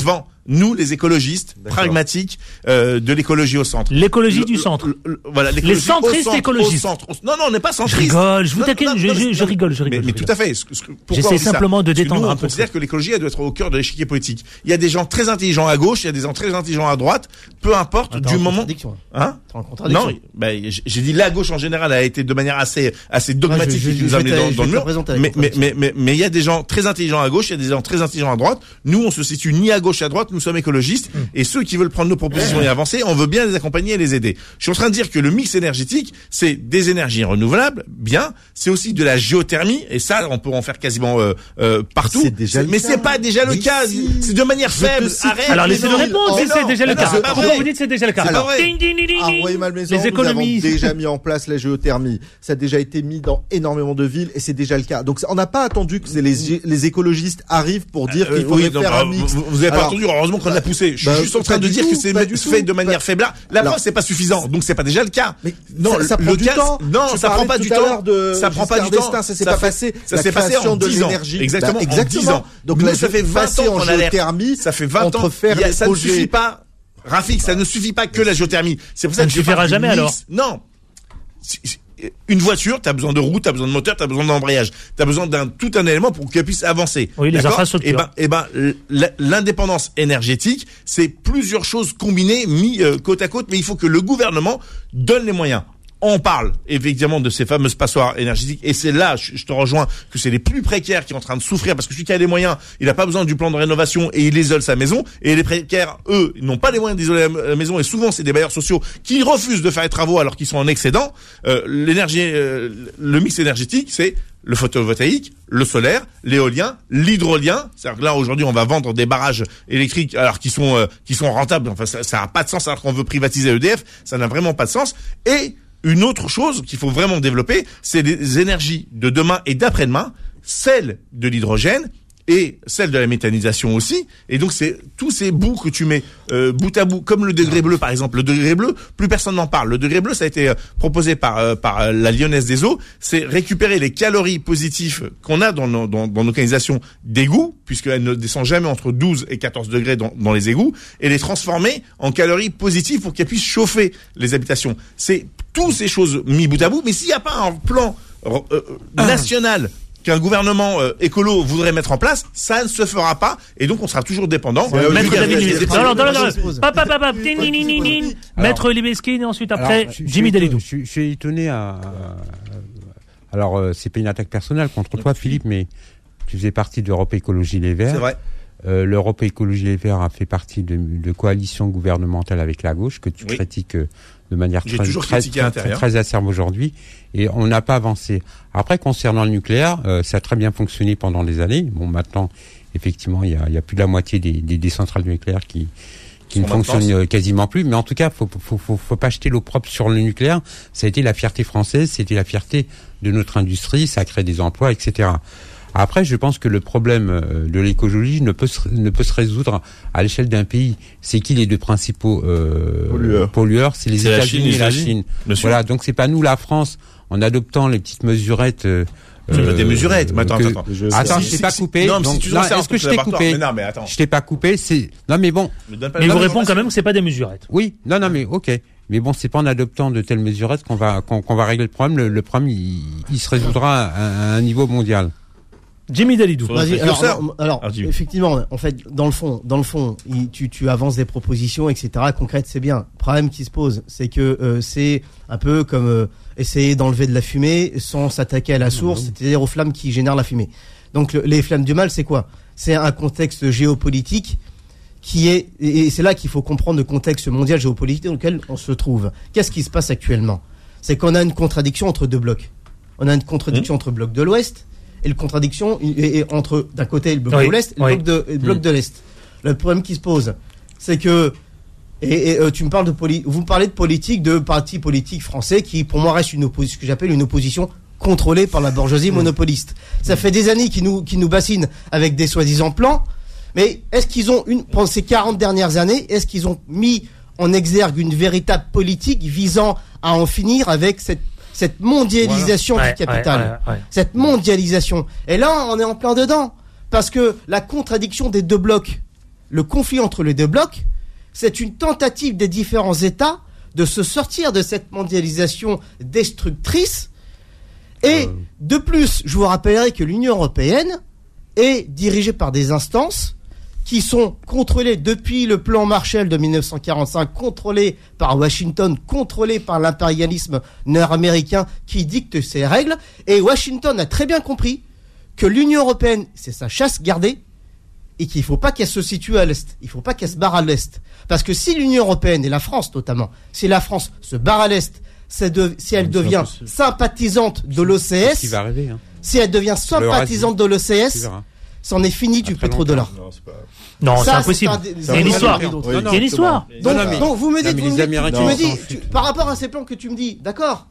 Nous, les écologistes, D'accord. pragmatiques, euh, de l'écologie au centre. L'écologie Le- du le- centre. le- le- voilà, l'écologie Les centristes au centre, écologistes. au centre, au- Non, non, on n'est pas Je centriste. rigole, je vous Non, taquine, non, je, non, je, non, je rigole, je Mais, rigole. mais je tout rigole. à fait. Ce- ce- pourquoi J'essaie on dit ça simplement de Parce que détendre nous, un on peu le considère truc. que l'écologie, elle doit être au cœur de l'échiquier politique. Il y a des gens très intelligents à gauche, il y a des gens très intelligents à droite. Peu importe, Attends, du en moment. contradiction. Hein? T'es en contradiction. Non, ben, j'ai j'ai dit la gauche en général a été de manière assez, assez dogmatique Ouais, je- je- qui nous je a amené vais te- dans, je dans vais le te mur. présenter la Mais, mais, contradiction. mais, mais, mais il y a des gens très intelligents à gauche, il y a des gens très intelligents à droite. Nous, on se situe ni à gauche, ni à droite, nous sommes écologistes. Et ceux qui veulent prendre nos propositions et avancer, on veut bien les accompagner et les aider. Je suis en train de dire que le mix énergétique, c'est des énergies renouvelables, bien. C'est aussi de la géothermie. Et ça, on peut en faire quasiment, euh, euh, partout. C'est déjà le mais cas. c'est pas déjà le Mais cas. si. C'est de manière Je te faible. cite Arrête. Alors Mais laissez-le non, répondre oh si c'est non, déjà le non, cas. c'est pas Pourquoi vrai. vous dites que c'est déjà le cas? C'est pas vrai. Ding, ding, ding, ding, À ding. Rueil-Malmaison, Les nous avons économies. déjà mis en place la géothermie. Ça a déjà été mis dans énormément de villes et c'est déjà le cas. Donc on n'a pas attendu que c'est les, les écologistes arrivent pour dire Euh, qu'il faudrait oui, donc, faire euh, un mix. Vous, vous avez pas Alors, entendu, heureusement qu'on l'a poussé. Je suis bah, juste en train pas de du dire tout, que c'est pas du fait tout. de manière Pas- faible. La Alors- preuve, c'est pas suffisant. Donc c'est pas déjà le cas. Mais non, ça, ça le prend du gaz- temps. Non, Tu ça prend parlais pas tout du à temps. l'heure de Ça prend pas Giscard du temps. d'Estaing, ça s'est Ça pas fait- passé. ça La s'est passé création en de dix ans. l'énergie. Exactement, Bah, en exactement. dix ans. Donc Nous, là, ça fait vingt passer ans en qu'on alerte. géothermie. Ça fait vingt entre ans. faire Il y a- les Ça ne projets- suffit pas. Rafik, ça ne suffit pas que la géothermie. C'est pour ça Ça que ne je suffira parle du jamais, mix. alors. Non. Si- si- Une voiture, t'as besoin de roue, t'as besoin de moteur, t'as besoin d'embrayage, t'as besoin d'un tout un élément pour qu'elle puisse avancer. Oui, les D'accord infrastructures. Et ben, et ben, l- l'indépendance énergétique, c'est plusieurs choses combinées, mis euh, côte à côte, mais il faut que le gouvernement donne les moyens. On parle évidemment de ces fameuses passoires énergétiques et c'est là, je, je te rejoins, que c'est les plus précaires qui sont en train de souffrir parce que celui qui a les moyens, il n'a pas besoin du plan de rénovation et il isole sa maison et les précaires, eux, ils n'ont pas les moyens d'isoler la, la maison et souvent c'est des bailleurs sociaux qui refusent de faire les travaux alors qu'ils sont en excédent. Euh, l'énergie, euh, le mix énergétique, c'est le photovoltaïque, le solaire, l'éolien, l'hydrolien. C'est-à-dire que là aujourd'hui on va vendre des barrages électriques alors qu'ils sont euh, qui sont rentables. Enfin ça, ça a pas de sens alors qu'on veut privatiser E D F, ça n'a vraiment pas de sens. Et une autre chose qu'il faut vraiment développer, c'est les énergies de demain et d'après-demain, celle de l'hydrogène et celle de la méthanisation aussi. Et donc c'est tous ces bouts que tu mets euh, bout à bout, comme le degré bleu par exemple. Le degré bleu, plus personne n'en parle. Le degré bleu, ça a été euh, proposé par euh, par euh, la Lyonnaise des Eaux. C'est récupérer les calories positives qu'on a dans nos dans, dans nos canalisations d'égouts, puisqu'elles ne descendent jamais entre douze et quatorze degrés dans, dans les égouts, et les transformer en calories positives pour qu'elles puissent chauffer les habitations. C'est toutes ces choses mis bout à bout. Mais s'il n'y a pas un plan euh, euh, national qu'un gouvernement euh, écolo voudrait mettre en place, ça ne se fera pas et donc on sera toujours dépendant. C'est là où Maître Julien David Gazet- Luiz. Gazet- Non, non, non, non, Gazet- non. Gazet- Pap, pap, pap, pap. Ding, ding, ding, ding, ding. Maître Libeskine et ensuite après Alors, je- je Jimmy suis Dalidou. éton- Je, suis- je suis étonné à. à- alors, euh, c'est pas une attaque personnelle contre toi, Philippe, mais tu faisais partie d'Europe Écologie Les Verts. C'est vrai. Euh, L'Europe Écologie Les Verts a fait partie de, de coalitions gouvernementales avec la gauche que tu Oui. critiques euh, de manière J'ai très, toujours très, critiqué à très, très, l'intérieur. très acerbe aujourd'hui, et on n'a pas avancé. Après, concernant le nucléaire, euh, ça a très bien fonctionné pendant des années. Bon, maintenant, effectivement, il y a, il y a plus de la moitié des, des, des centrales nucléaires qui qui ne Sont en fonctionnent maintenance. euh, quasiment plus. Mais en tout cas, faut, faut, faut, faut pas jeter l'eau propre sur le nucléaire. Ça a été la fierté française, c'était la fierté de notre industrie, ça a créé des emplois, et cetera. Après, je pense que le problème euh, de l'écologie ne peut se, ne peut se résoudre à l'échelle d'un pays. C'est qui les deux principaux euh, Pollueurs. pollueurs C'est les C'est la États-Unis Chine, et la les États-Unis. Chine. Bien sûr. Voilà, donc c'est pas nous, la France, en adoptant les petites mesurettes. Euh, C'est pas des mesurettes. Mais attends, que- attends, attends. Je- Attends, Si- je t'ai si- pas si- coupé. Non, mais si donc, tu là, en sers est-ce que je t'ai contre coupé Mais non, mais attends. Je t'ai pas coupé. C'est non, mais bon. Me donne pas Mais il la vous bonne répond quand information. même que c'est pas des mesurettes. Oui, non, non, mais ok. Mais bon, c'est pas en adoptant de telles mesurettes qu'on va qu'on, qu'on va régler le problème. Le, le problème, il, il se résoudra à, à un niveau mondial. Jimmy Dalidou. Faudrait Vas-y, faire alors, ça. alors, alors, Ah, dis. effectivement, en fait, dans le fond, dans le fond, il- tu, tu avances des propositions, et cetera. Concrètes, c'est bien. Le problème qui se pose, c'est que euh, c'est un peu comme euh, essayer d'enlever de la fumée sans s'attaquer à la source, c'est-à-dire aux flammes qui génèrent la fumée. Donc, le- les flammes du mal, c'est quoi? C'est un contexte géopolitique qui est, et c'est là qu'il faut comprendre le contexte mondial géopolitique dans lequel on se trouve. Qu'est-ce qui se passe actuellement? C'est qu'on a une contradiction entre deux blocs. On a une contradiction entre le bloc de l'Ouest et une contradiction et, et entre d'un côté le bloc Oui, de l'Est et le oui. bloc de, et le bloc Mm. de l'Est. Le problème qui se pose, c'est que et, et, euh, tu me parles de poli- vous me parlez de politique de partis politiques français qui pour moi reste une opposition, ce que j'appelle une opposition contrôlée par la bourgeoisie monopoliste. Ça fait des années qu'ils nous qui nous bassinent avec des soi-disant plans, mais est-ce qu'ils ont une pendant ces quarante dernières années, est-ce qu'ils ont mis en exergue une véritable politique visant à en finir avec cette cette mondialisation Ouais, du capital, ouais, ouais, ouais. cette mondialisation. Et là, on est en plein dedans. Parce que la contradiction des deux blocs, le conflit entre les deux blocs, c'est une tentative des différents États de se sortir de cette mondialisation destructrice. Et euh... de plus, je vous rappellerai que l'Union européenne est dirigée par des instances qui sont contrôlées depuis le plan Marshall de dix-neuf cent quarante-cinq, contrôlées par Washington, contrôlées par l'impérialisme nord-américain qui dicte ses règles. Et Washington a très bien compris que l'Union européenne, c'est sa chasse gardée, et qu'il ne faut pas qu'elle se situe à l'Est. Il ne faut pas qu'elle se barre à l'Est. Parce que si l'Union européenne, et la France notamment, si la France se barre à l'Est, de, si elle devient sympathisante de l'O C S, ce qui va arriver, hein. si elle devient sympathisante de l'O C S, c'en est fini du pétrodollar. Non, c'est, pas... non, ça, c'est impossible. C'est une histoire. C'est une histoire. Donc, non, non, donc vous me dites, vous me dites, tu me dis, tu, par rapport à ces plans que tu me dis, d'accord.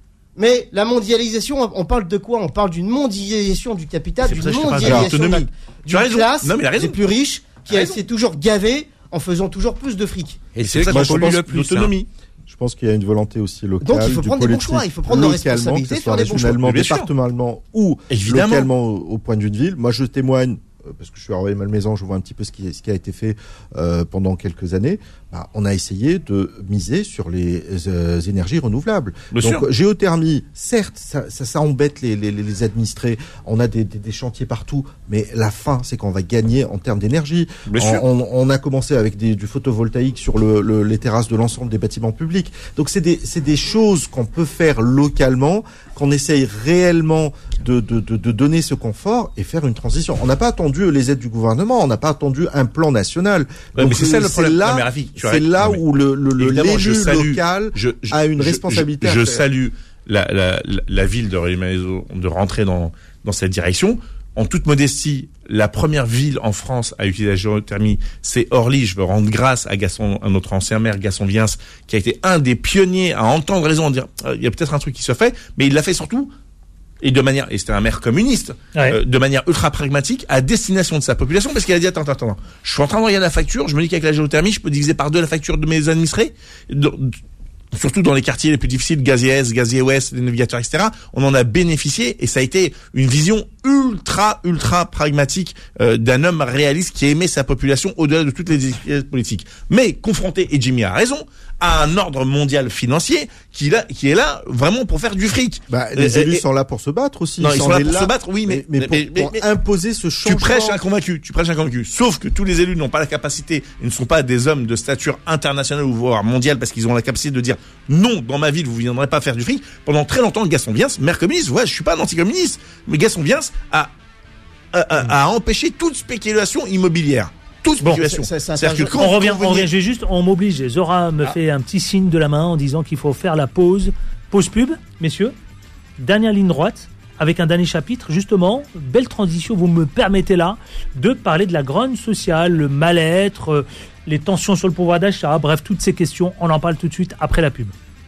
Mais la mondialisation, on parle de quoi? On parle d'une mondialisation du capital, d'une mondialisation de la, d'une classe des plus riches qui s'est toujours gavée en faisant toujours plus de fric. Et c'est ça qu'on pollue le plus. L'autonomie. Je pense qu'il y a une volonté aussi locale. Donc il faut prendre des bons choix, il faut prendre nos responsabilités, faire des bons choix. Régionalement, départementalement ou évidemment localement au, au point de vue de ville. Moi, je témoigne, parce que je suis à Rueil-Malmaison, je vois un petit peu ce qui, ce qui a été fait euh, pendant quelques années. Bah, on a essayé de miser sur les euh, énergies renouvelables. Bien Donc sûr. Géothermie, certes, ça, ça, ça embête les, les, les administrés. On a des, des, des chantiers partout, mais la fin, c'est qu'on va gagner en termes d'énergie. On, on, on a commencé avec des, du photovoltaïque sur le, le, les terrasses de l'ensemble des bâtiments publics. Donc c'est des, c'est des choses qu'on peut faire localement, qu'on essaye réellement de, de, de, de donner ce confort et faire une transition. On n'a pas attendu les aides du gouvernement, on n'a pas attendu un plan national. Ouais, Donc mais c'est ça le problème. Là, non, mais Rafi, c'est là non, où le, le, le l'élu salue, local je, je, a une responsabilité. Je, je, je salue la, la, la, la ville de Rueil-Malmaison de rentrer dans, dans cette direction. En toute modestie, la première ville en France à utiliser la géothermie, c'est Orly. Je veux rendre grâce à Gaston, à notre ancien maire Gaston Viens, qui a été un des pionniers à entendre raison, à dire euh, il y a peut-être un truc qui se fait, mais il l'a fait surtout. Et de manière, et c'était un maire communiste, ouais. euh, de manière ultra pragmatique, à destination de sa population, parce qu'il a dit, attends, attends, attends, je suis en train de regarder la facture, je me dis qu'avec la géothermie, je peux diviser par deux la facture de mes administrés, de, de, surtout dans les quartiers les plus difficiles, Gazier Est, Gazier Ouest, les Navigateurs, et cetera. On en a bénéficié, et ça a été une vision ultra, ultra pragmatique euh, d'un homme réaliste qui aimait sa population au-delà de toutes les étiquettes politiques. Mais confronté, et Jimmy a raison, à un ordre mondial financier qui, là, qui est là vraiment pour faire du fric. Bah, les euh, élus et, sont là pour se battre aussi. Non, ils, ils sont, sont là pour là, se battre, oui, mais, mais, mais, mais, pour, mais, pour imposer ce changement. Tu prêches un convaincu, tu prêches un convaincu. Sauf que tous les élus n'ont pas la capacité, ils ne sont pas des hommes de stature internationale ou voire mondiale parce qu'ils ont la capacité de dire non, dans ma ville, vous ne viendrez pas faire du fric. Pendant très longtemps, Gaston Viens, maire communiste, ouais, je suis pas un anticommuniste, mais Gaston Viens a, a, a, a empêché toute spéculation immobilière. Toute spéculation. Bon, c'est, c'est, c'est que on revient, on revient, j'ai juste, on m'oblige. Zora me ah. fait un petit signe de la main en disant qu'il faut faire la pause. Pause pub, messieurs. Dernière ligne droite, avec un dernier chapitre, justement. Belle transition, vous me permettez là de parler de la grogne sociale, le mal-être, euh, les tensions sur le pouvoir d'achat, bref, toutes ces questions. On en parle tout de suite après la pub.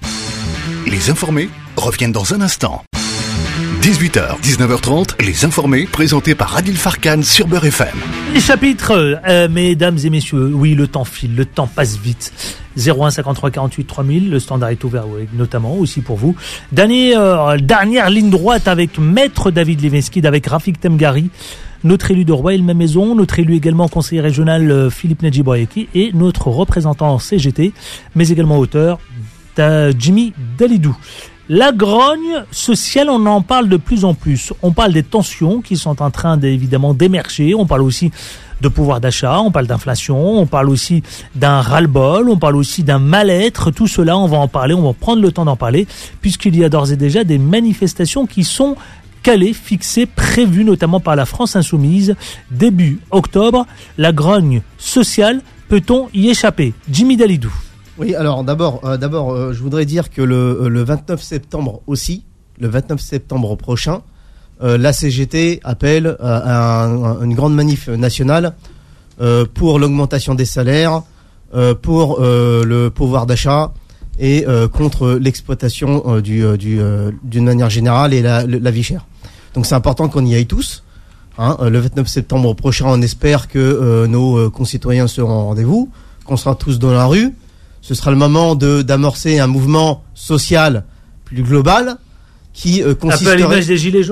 Les informés reviennent dans un instant. dix-huit heures, dix-neuf heures trente, les informés, présentés par Adil Farkan sur Beurre F M. Les chapitres, euh, mesdames et messieurs, oui, le temps file, le temps passe vite. zéro un cinquante-trois quarante-huit trois mille, le standard est ouvert, oui, notamment aussi pour vous. Dernier, euh, dernière ligne droite avec Maître David Livinski, avec Rafik Temgari, notre élu de Rueil-Malmaison, notre élu également conseiller régional euh, Philippe Nedjiboyeki et notre représentant C G T, mais également auteur, Jimmy Dalidou. La grogne sociale, on en parle de plus en plus. On parle des tensions qui sont en train d'évidemment d'émerger. On parle aussi de pouvoir d'achat, on parle d'inflation, on parle aussi d'un ras-le-bol, on parle aussi d'un mal-être. Tout cela, on va en parler, on va prendre le temps d'en parler, puisqu'il y a d'ores et déjà des manifestations qui sont calées, fixées, prévues notamment par la France Insoumise. Début octobre, la grogne sociale, peut-on y échapper? Jimmy Dalidou. Oui, alors d'abord, euh, d'abord, euh, je voudrais dire que le, le vingt-neuf septembre aussi, le vingt-neuf septembre prochain, euh, la C G T appelle à, à, un, à une grande manif nationale euh, pour l'augmentation des salaires, euh, pour euh, le pouvoir d'achat et euh, contre l'exploitation euh, du, euh, du, euh, d'une manière générale et la, la vie chère. Donc c'est important qu'on y aille tous. Hein, le vingt-neuf septembre prochain, on espère que euh, nos concitoyens seront au rendez-vous, qu'on sera tous dans la rue. Ce sera le moment de, d'amorcer un mouvement social plus global qui euh, consisterait... Un peu à l'image des Gilets jaunes, c'est ça ?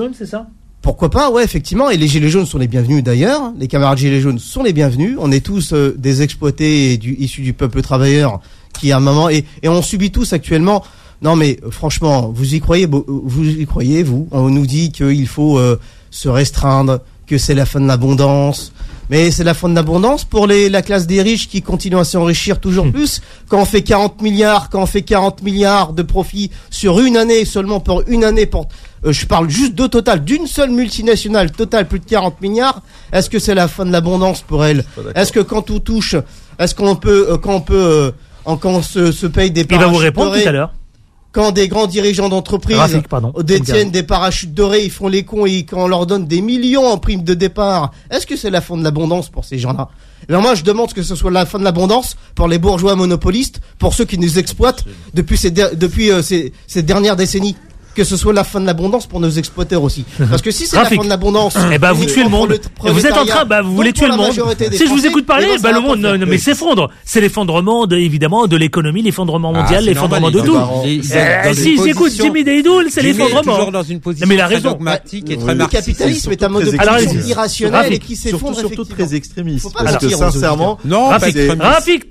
Pourquoi pas, ouais, effectivement. Et les gilets jaunes sont les bienvenus d'ailleurs. Les camarades gilets jaunes sont les bienvenus. On est tous euh, des exploités et du, issus du peuple travailleur qui à un moment et, et on subit tous actuellement. Non mais euh, franchement, vous y croyez, vous y croyez vous? On nous dit qu'il faut euh, se restreindre, que c'est la fin de l'abondance. Mais c'est la fin de l'abondance pour les, la classe des riches qui continue à s'enrichir toujours mmh. plus. Quand on fait quarante milliards, quand on fait quarante milliards de profits sur une année, seulement pour une année, pour, euh, je parle juste de Total, d'une seule multinationale, Total plus de quarante milliards. Est-ce que c'est la fin de l'abondance pour elle? Est-ce que quand tout touche, est-ce qu'on peut, euh, quand on peut, euh, quand on se, se paye des parachutes? Il va vous répondre dorés, tout à l'heure. Quand des grands dirigeants d'entreprise Rafik, pardon, détiennent des parachutes dorés, ils font les cons et quand on leur donne des millions en prime de départ, est-ce que c'est la fin de l'abondance pour ces gens-là? Alors moi, je demande que ce soit la fin de l'abondance pour les bourgeois monopolistes, pour ceux qui nous exploitent depuis ces, de, depuis euh, ces, ces dernières décennies. Que ce soit la fin de l'abondance pour nos exploiteurs aussi. Parce que si c'est Rafik. la fin de l'abondance, eh ben vous tuez le monde. Le vous êtes en train, bah vous voulez tuer le monde. Si je vous écoute parler, bah le monde, non, non, mais s'effondre. C'est l'effondrement de, évidemment, de l'économie, l'effondrement mondial, ah, l'effondrement de tout. Eh, si j'écoute Jimmy Deidoul, c'est l'effondrement. Toujours dans une position mais il a raison. dogmatique et oui, très le capitalisme est un mode de production irrationnel et qui s'effondre surtout, surtout très extrémiste. Parce que sincèrement, non, Rafik, Rafik,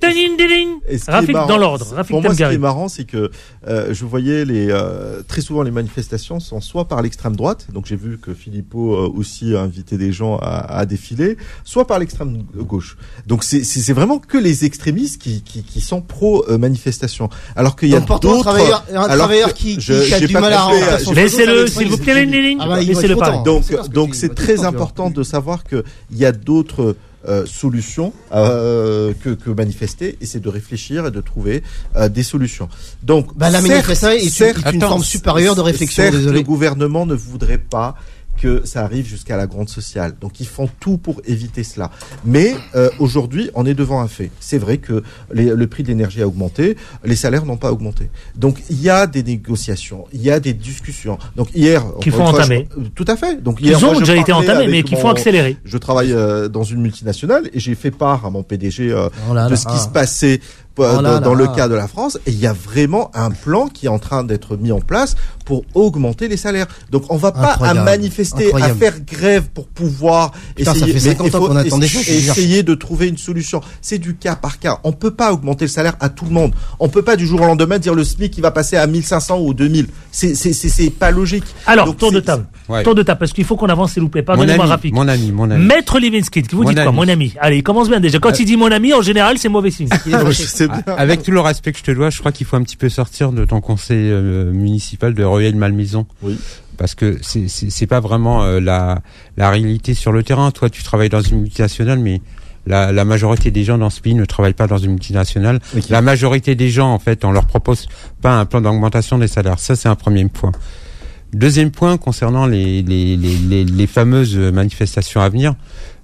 Rafik dans l'ordre. Rafik Pour moi, ce qui est Temgari. marrant, c'est que je voyais les très souvent les manifestations sont soit par l'extrême droite, donc j'ai vu que Philippot euh, aussi a invité des gens à, à défiler, soit par l'extrême gauche. Donc c'est, c'est, c'est vraiment que les extrémistes qui, qui, qui sont pro euh, manifestation. Alors qu'il y a donc, d'autres. Un travailleur, un travailleur qui, qui, je, qui a du mal à rentrer son laissez-le, s'il vous plaît, laissez-le parler. Donc, donc c'est très important de savoir que il y a d'autres Euh, solutions euh, que, que manifester, et c'est de réfléchir et de trouver euh, des solutions. Donc, bah, la manifestation est, certes, est une attends, forme supérieure de réflexion. Certes, désolé. Le gouvernement ne voudrait pas que ça arrive jusqu'à la grande sociale. Donc ils font tout pour éviter cela. Mais euh, aujourd'hui, on est devant un fait. C'est vrai que les, le prix de l'énergie a augmenté, les salaires n'ont pas augmenté. Donc il y a des négociations, il y a des discussions. Donc hier, qu'il faut entamer. Je, tout à fait. Donc hier, ils ont moi, déjà été entamés, mais qu'il faut mon, accélérer. Je travaille euh, dans une multinationale et j'ai fait part à mon P D G euh, oh là de là, ce qui ah. se passait Oh là dans, là. dans le cas de la France, et il y a vraiment un plan qui est en train d'être mis en place pour augmenter les salaires. Donc on va pas Incroyable. à manifester, Incroyable. à faire grève pour pouvoir Putain, essayer, ça fait cinquante ans qu'on attend des choses, je veux dire. essayer de trouver une solution. C'est du cas par cas. On peut pas augmenter le salaire à tout le monde. On peut pas du jour au lendemain dire le SMIC qui va passer à mille cinq cents ou deux mille. C'est c'est c'est, c'est pas logique. Alors Donc, tour c'est, de table, ouais. tour de table, parce qu'il faut qu'on avance s'il vous plaît. Pardonnez-moi Rafik. Mon ami, mon ami. Maître Levinsky, vous Mon dites quoi, ami. mon ami? Allez, il commence bien déjà. Quand Euh, il dit mon ami, en général, c'est mauvais signe. je sais bien. Avec tout le respect que je te dois, je crois qu'il faut un petit peu sortir de ton conseil euh, municipal de Rueil-Malmaison. Oui. Parce que c'est, c'est, c'est pas vraiment euh, la, la réalité sur le terrain. Toi, tu travailles dans une multinationale, mais la, la majorité des gens dans ce pays ne travaillent pas dans une multinationale. Okay. La majorité des gens, en fait, on leur propose pas un plan d'augmentation des salaires. Ça, c'est un premier point. Deuxième point, concernant les, les, les, les, les fameuses manifestations à venir,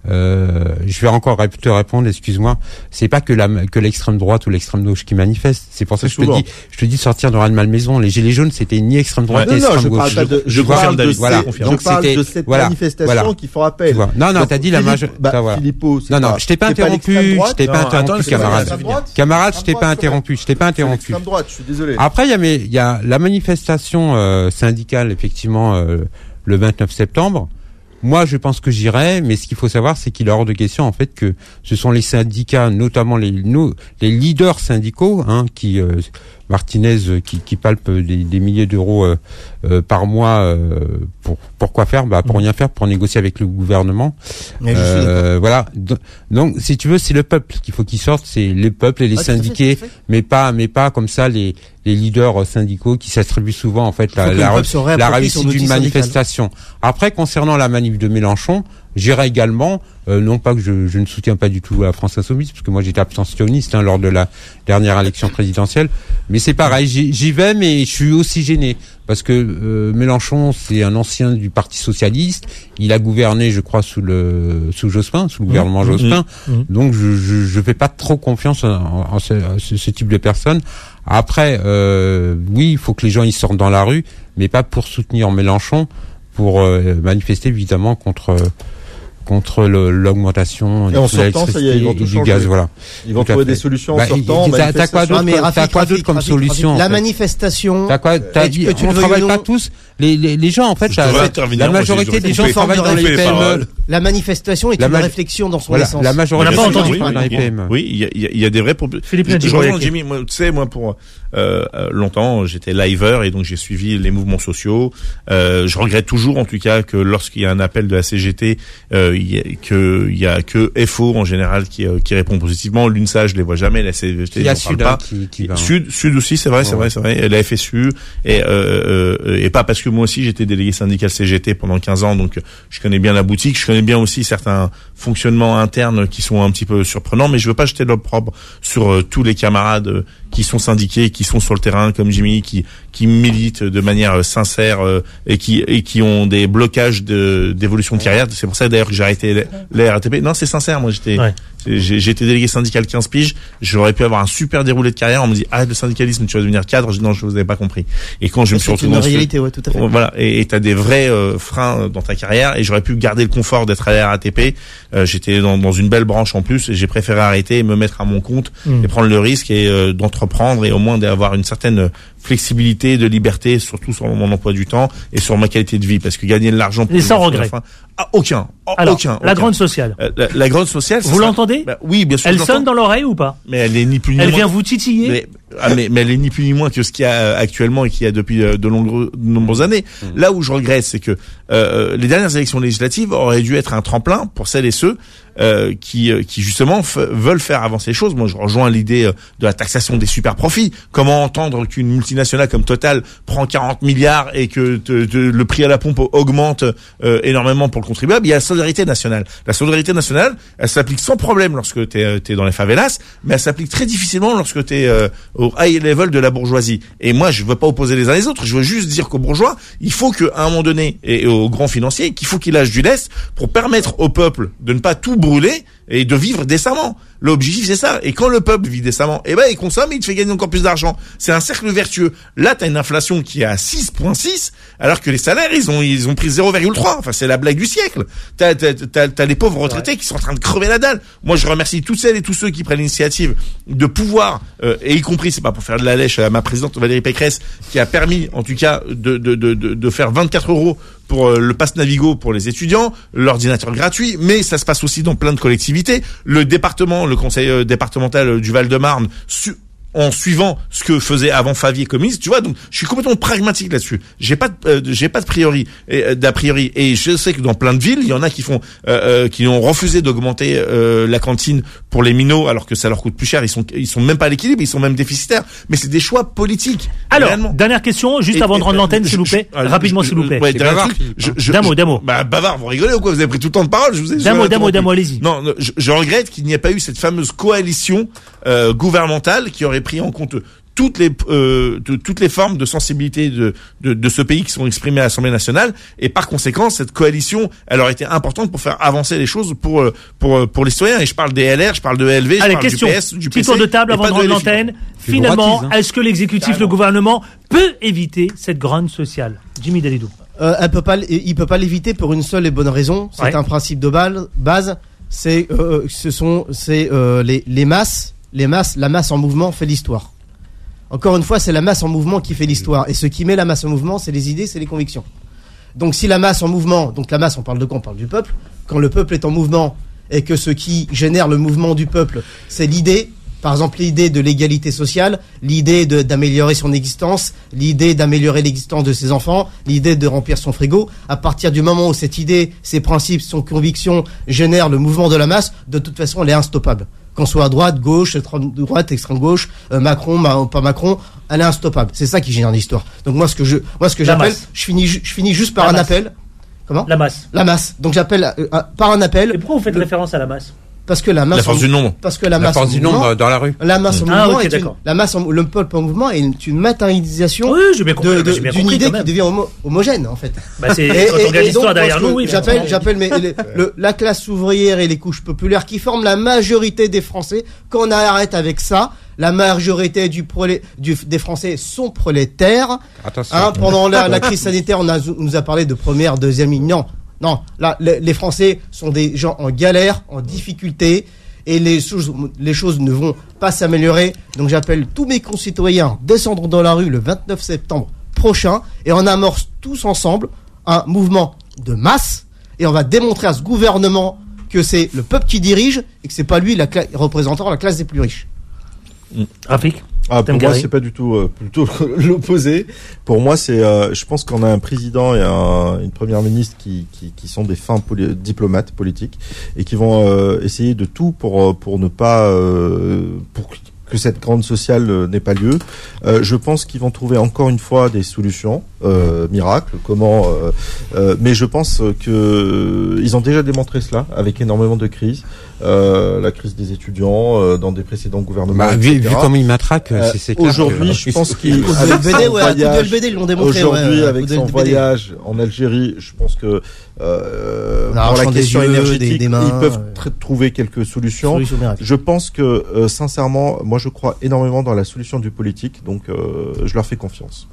euh, je vais encore te répondre, excuse-moi. C'est pas que la que l'extrême droite ou l'extrême gauche qui manifeste. C'est pour ça que je te dis, je te dis sortir de Rueil-Malmaison. Les gilets jaunes, c'était ni extrême droite Ouais, ni non, extrême non, gauche. je parle pas de, je je parle confirme, de, David. ces, Voilà. je Donc, parle c'était- de cette voilà. manifestation Voilà. qui font appel. Tu vois. Non, non, Donc, t'as dit la Philippe- majeure- bah, ça, voilà. Philippot, c'est Non, non, pas- je t'ai pas c'est interrompu, l'extrême je droite. t'ai pas Non, interrompu, attends, c'est camarade. l'extrême droite. Camarade, je t'ai L'extrême pas droite, interrompu, je t'ai pas C'est interrompu. l'extrême droite, je suis désolé. Après, il y a, mais, il y a la manifestation euh, syndicale, effectivement, euh, le vingt-neuf septembre. Moi, je pense que j'irai, mais ce qu'il faut savoir, c'est qu'il est hors de question, en fait, que ce sont les syndicats, notamment les, nous, les leaders syndicaux, hein, qui, euh, Martinez, euh, qui, qui palpe des, des milliers d'euros euh, euh, par mois, euh, pour, pour quoi faire? Bah, pour rien faire, pour négocier avec le gouvernement. Mais je suis Euh, voilà. Do- Donc, si tu veux, c'est le peuple qu'il faut qu'il sorte, c'est les peuples et les Ah, tout à fait, syndiqués, tout à fait. mais pas, mais pas comme ça les, les leaders syndicaux qui s'attribuent souvent, en fait, Il faut la, que la, le peuple se la réapproprie réussite son outil d'une syndical. manifestation. Après, concernant la manif de Mélenchon, j'irai également, euh, non pas que je, je ne soutiens pas du tout la France Insoumise, parce que moi j'étais abstentionniste hein, lors de la dernière élection présidentielle, mais c'est pareil, j'y, j'y vais, mais je suis aussi gêné, parce que euh, Mélenchon, c'est un ancien du Parti Socialiste, il a gouverné, je crois, sous le sous Jospin, sous le gouvernement Mmh. Jospin, Mmh. donc je, je, je fais pas trop confiance en, en ce, ce, ce type de personnes. Après, euh, oui, il faut que les gens ils sortent dans la rue, mais pas pour soutenir Mélenchon, pour euh, manifester évidemment contre contre le, l'augmentation Et en sortant, ça y est, ils vont tout du changer. gaz, voilà. Ils vont Tout à trouver fait. des solutions en Bah, sortant. il- t'as- t'as quoi d'autre, Ah, mais t'as Rafik, quoi d'autre Rafik, comme Rafik, solution, Rafik, en La fait manifestation. T'as quoi, t'as que dit, tu- que tu on le travaille veuilles ou pas non. tous, les, les, les gens, en fait, Je la, devrais la intervenir, moi, majorité j'ai- des j'ai gens coupé- travaillent dans coupé les les P M E. paroles. La manifestation est La une ma- réflexion dans son Voilà, essence. la majorité On n'a des pas gens entendu. travaillent dans les P M E. Oui, il y a, il y a- il y a des vrais problèmes. Philippe Je- Nadji, je rejoins Boyaké. Jimmy. Moi, tu sais, moi, pour euh, euh, longtemps, j'étais liveur et donc j'ai suivi les mouvements sociaux. Euh, je regrette toujours, en tout cas, que lorsqu'il y a un appel de la C G T, euh, il y a, que il y a que F O en général qui euh, qui répond positivement. L'UNSA, je les vois jamais. La C G T, Il y a j'en parle Sud, pas. hein, qui, qui va. Sud, Sud aussi, c'est vrai, c'est Ouais. vrai, c'est vrai. La F S U et euh, euh, et pas parce que moi aussi j'étais délégué syndical C G T pendant quinze ans, donc je connais bien la boutique, je connais bien aussi certains fonctionnements internes qui sont un petit peu surprenants, mais je veux pas jeter l'opprobre sur euh, tous les camarades euh, qui sont syndiqués, qui sont sur le terrain comme Jimmy, qui qui militent de manière euh, sincère euh, et qui et qui ont des blocages de d'évolution de carrière. C'est pour ça d'ailleurs que j'ai arrêté la R A T P. Non, c'est sincère. Moi, j'étais Ouais. j'ai, j'ai été délégué syndical quinze piges. J'aurais pu avoir un super déroulé de carrière. On me dit arrête le syndicalisme, tu vas devenir cadre. Je dis non, je vous avais pas compris. Et quand je me suis C'est retrouvé une dans ce- réalité, ouais, tout à fait. voilà, et et t'as des vrais euh, freins dans ta carrière, et j'aurais pu garder le confort d'être à la R A T P. Euh, j'étais dans, dans une belle branche en plus, et j'ai préféré arrêter et me mettre à mon compte Mm. et prendre le risque et euh, d'entreprendre et au moins d'avoir une certaine flexibilité, de liberté, surtout sur mon emploi du temps et sur ma qualité de vie, parce que gagner de l'argent pour Et sans vivre regret. sur la fin- ah, aucun, oh, Alors, aucun, la aucun. grande sociale. Euh, la, la grande sociale. Vous c'est ça. l'entendez Bah, oui, bien sûr. Elle je l'entends. sonne dans l'oreille ou pas? Mais elle est ni plus ni Elle moins. vient vous titiller? Mais, ah, mais, mais elle est ni plus ni moins que ce qu'il y a euh, actuellement et qu'il y a depuis euh, de, longues, de nombreuses années. Là où je regrette, c'est que euh, les dernières élections législatives auraient dû être un tremplin pour celles et ceux euh, qui, euh, qui justement f- veulent faire avancer les choses. Moi, je rejoins l'idée euh, de la taxation des super profits. Comment entendre qu'une multinationale comme Total prend quarante milliards et que te, te- le prix à la pompe augmente euh, énormément pour le contribuable? Il y a la solidarité nationale. La solidarité nationale, elle s'applique sans problème lorsque tu es dans les favelas, mais elle s'applique très difficilement lorsque tu es euh, au high level de la bourgeoisie. Et moi, je veux pas opposer les uns les autres. Je veux juste dire qu'aux bourgeois, il faut qu'à un moment donné, et aux grands financiers, qu'il faut qu'ils lâchent du lest pour permettre au peuple de ne pas tout brûler et de vivre décemment. L'objectif, c'est ça. Et quand le peuple vit décemment, eh ben, il consomme et il te fait gagner encore plus d'argent. C'est un cercle vertueux. Là, t'as une inflation qui est à six virgule six, alors que les salaires, ils ont, ils ont pris zéro virgule trois. Enfin, c'est la blague du siècle. T'as, t'as, t'as, t'as les pauvres retraités qui sont en train de crever la dalle. Moi, je remercie toutes celles et tous ceux qui prennent l'initiative de pouvoir, euh, et y compris, c'est pas pour faire de la lèche à ma présidente Valérie Pécresse, qui a permis, en tout cas, de, de, de, de, de faire vingt-quatre euros pour euh, le pass Navigo pour les étudiants, l'ordinateur gratuit, mais ça se passe aussi dans plein de collectivités. Le département, le conseil euh, départemental euh, du Val-de-Marne, su- en suivant ce que faisait avant Favier communiste, tu vois, donc je suis complètement pragmatique là-dessus. J'ai pas de, euh, j'ai pas de priori, et, euh, d'a priori, et je sais que dans plein de villes, il y en a qui font, euh, euh, qui ont refusé d'augmenter euh, la cantine pour les minots, alors que ça leur coûte plus cher. Ils sont, ils sont même pas à l'équilibre, ils sont même déficitaires. Mais c'est des choix politiques. Alors, réellement. dernière question, juste Et- avant de et- rendre l'antenne, je- s'il vous plaît. je- Rapidement, je- s'il vous plaît. Ouais, C'est dernier bavard, truc, Philippe, je- hein. je- D'un mot, je- d'un mot. Bah, bavard, vous rigolez ou quoi? Vous avez pris tout le temps de parole, je vous ai D'un mot, d'un mot, d'un mot, allez-y. Non, non, je, je regrette qu'il n'y ait pas eu cette fameuse coalition euh, gouvernementale qui aurait pris en compte toutes les euh, de, toutes les formes de sensibilité de, de de ce pays qui sont exprimées à l'Assemblée nationale, et par conséquent cette coalition elle aurait été importante pour faire avancer les choses pour euh, pour pour les citoyens. Et je parle des L R, je parle de L V, je Allez, parle question. du P S, du P Petit C, tour de table et avant pas de rendre L F I. l'antenne. C'est Finalement, droitise, hein. est-ce que l'exécutif, le gouvernement, peut éviter cette grogne sociale? Jimmy Dalidou. Euh, elle peut pas, l- il peut pas l'éviter pour une seule et bonne raison. C'est Ouais. un principe de base. Base, c'est, euh, ce sont, c'est euh, les, les masses, les masses, la masse en mouvement fait l'histoire. Encore une fois, c'est la masse en mouvement qui fait l'histoire. Et ce qui met la masse en mouvement, c'est les idées, c'est les convictions. Donc, si la masse en mouvement, donc la masse, on parle de quoi? On parle du peuple. Quand le peuple est en mouvement et que ce qui génère le mouvement du peuple, c'est l'idée. Par exemple, l'idée de l'égalité sociale, l'idée de- d'améliorer son existence, l'idée d'améliorer l'existence de ses enfants, l'idée de remplir son frigo. À partir du moment où cette idée, ses principes, son conviction génèrent le mouvement de la masse, de toute façon, elle est instoppable. Qu'on soit à droite, gauche, extrême droite, extrême gauche, euh, Macron, ma- pas Macron, elle est instoppable. C'est ça qui génère l'histoire. Donc moi, ce que je, moi, ce que La j'appelle, masse. je finis, ju- je finis juste par La un masse. appel. Comment? La masse. La masse. Donc j'appelle euh, euh, par un Et appel, pourquoi vous faites référence à la masse? parce que la masse, La force en- du nombre. parce que la La masse, force en du mouvement- nombre dans la rue. la masse en Ah, mouvement ok, est une, d'accord. la masse en, le peuple en mouvement est une, une matérialisation Oui, j'ai bien compris. de, de- j'ai bien d'une compris idée quand qui même. devient homo- homogène en fait. Bah, c'est, Et- quand et- on regarde et l'histoire donc, derrière moi, ce nous, que oui. j'appelle, mais- j'appelle mais le- le- la classe ouvrière et les couches populaires qui forment la majorité des Français. Quand on arrête avec ça, la majorité du prolé, du, des Français sont prolétaires. Attention. Hein, pendant la, la crise sanitaire, on, a, on nous a parlé de première, deuxième ligne. Non, Non, là, les, les Français sont des gens en galère, en difficulté, et les choses, les choses ne vont pas s'améliorer. Donc j'appelle tous mes concitoyens à descendre dans la rue le vingt-neuf septembre prochain, et on amorce tous ensemble un mouvement de masse, et on va démontrer à ce gouvernement que c'est le peuple qui dirige, et que c'est pas lui la cla- représentant la classe des plus riches. Rafik. Ah, pour moi, c'est pas du tout euh, plutôt l'opposé. Pour moi, c'est, euh, je pense qu'on a un président et un, une première ministre qui, qui, qui sont des fins poli- diplomates politiques et qui vont euh, essayer de tout pour pour ne pas euh, pour que cette grande sociale euh, n'ait pas lieu. Euh, je pense qu'ils vont trouver encore une fois des solutions euh, miracles. Comment euh, euh, Mais je pense que euh, ils ont déjà démontré cela avec énormément de crises. Euh, la crise des étudiants euh, dans des précédents gouvernements. Bah, vu, vu comme ils matraquent, euh, c'est, c'est clair. Aujourd'hui, que... je pense qu'il Coup de L B D, ouais, coup de L B D, ils l'ont démontré. Aujourd'hui, ouais, avec son voyage en Algérie, je pense que euh, pour la question yeux, énergétique, des, des mains, ils peuvent ouais. tr- trouver quelques solutions. Solution je pense que, euh, sincèrement, moi, je crois énormément dans la solution du politique, donc euh, je leur fais confiance.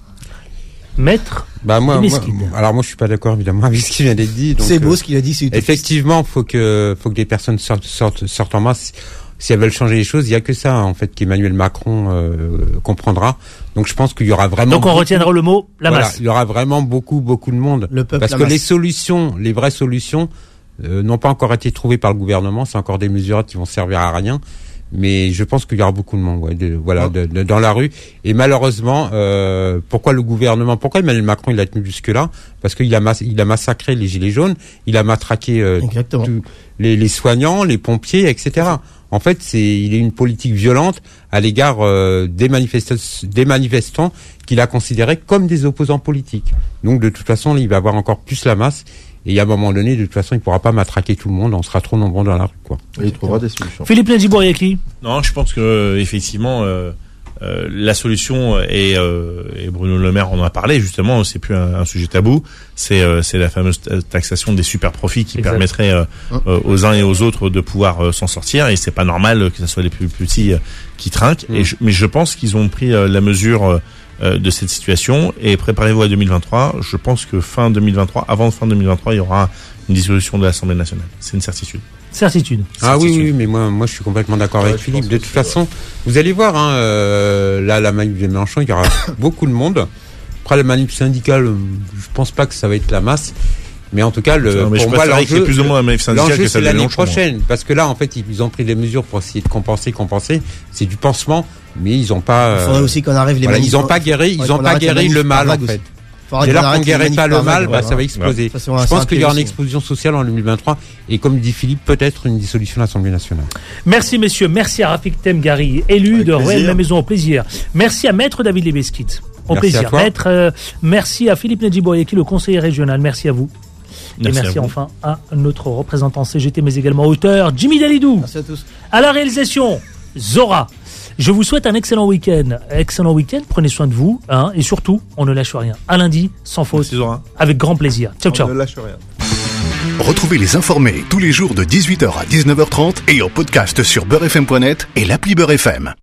Maître bah moi, moi, alors moi je suis pas d'accord évidemment avec ce qu'il vient d'être dit. Donc, c'est beau euh, ce qu'il a dit. C'est effectivement, faut que faut que des personnes sortent sortent sortent en masse. Si elles veulent changer les choses, il y a que ça en fait qu'Emmanuel Macron euh, comprendra. Donc je pense qu'il y aura vraiment. Donc on beaucoup, retiendra le mot la voilà, masse. Il y aura vraiment beaucoup beaucoup de monde. Le peuple, parce que masse. Les solutions, les vraies solutions, euh, n'ont pas encore été trouvées par le gouvernement. C'est encore des mesures qui vont servir à rien. Mais je pense qu'il y aura beaucoup de monde, ouais, de, voilà, de, de, dans la rue. Et malheureusement, euh, pourquoi le gouvernement, pourquoi Emmanuel Macron il a tenu jusque-là? Parce qu'il a, mass, il a massacré les gilets jaunes, il a matraqué euh, tout, les, les soignants, les pompiers, et cetera. En fait, c'est, il est une politique violente à l'égard euh, des manifestants, des manifestants qu'il a considérés comme des opposants politiques. Donc, de toute façon, il va avoir encore plus la masse. Et à un moment donné, de toute façon, il ne pourra pas matraquer tout le monde, on sera trop nombreux dans la rue, quoi. Et il trouvera des solutions. Philippe Ndjibouriaki. Non, je pense que effectivement, euh, euh, la solution et, euh, et Bruno Le Maire en a parlé justement, c'est plus un, un sujet tabou. C'est euh, c'est la fameuse taxation des super profits qui exact. permettrait euh, euh, aux uns et aux autres de pouvoir euh, s'en sortir. Et c'est pas normal que ce soit les plus petits euh, qui trinquent. Mmh. Et je, mais je pense qu'ils ont pris euh, la mesure. Euh, de cette situation et préparez-vous à deux mille vingt-trois. Je pense que fin deux mille vingt-trois, avant fin deux mille vingt-trois, il y aura une dissolution de l'Assemblée nationale. C'est une certitude. Certitude. Ah oui, oui, mais moi, moi, je suis complètement d'accord ouais, avec Philippe. De toute façon, ouais. vous allez voir, hein, euh, là, la manip de Mélenchon, il y aura beaucoup de monde. Après, la manip syndicale, je pense pas que ça va être la masse. Mais en tout cas, le, non, pour moi, l'enjeu, plus ou moins la manip syndicale l'enjeu que c'est l'année prochaine. Parce que là, en fait, ils ont pris des mesures pour essayer de compenser, compenser. C'est du pansement, mais ils ont pas. Il faudrait euh, aussi qu'on arrive les voilà, ils ont pas guéri, ils ont pas guéri le mal, en fait. Dès lors qu'on ne guérit pas le mal, bah, ça va exploser. Ouais. Je pense qu'il y aura une explosion sociale en deux mille vingt-trois et comme dit Philippe, peut-être une dissolution de l'Assemblée nationale. Merci messieurs, merci à Rafik Temghari, élu avec de Rueil La Maison, au plaisir. Merci à Maître David Lebesquitte, au merci plaisir. Maître, euh, merci à Philippe Ndjibouriaki, le conseiller régional, merci à vous. Merci et merci à enfin à notre représentant C G T, mais également auteur, Jimmy Dalidou. Merci à tous. À la réalisation, Zora. Je vous souhaite un excellent week-end. Excellent week-end, prenez soin de vous. Hein, et surtout, on ne lâche rien. À lundi, sans faute, merci, avec grand plaisir. Ciao, ciao. On ne lâche rien. Retrouvez les informés tous les jours de dix-huit heures à dix-neuf heures trente et en podcast sur beurre f m point net et l'appli Beurre F M.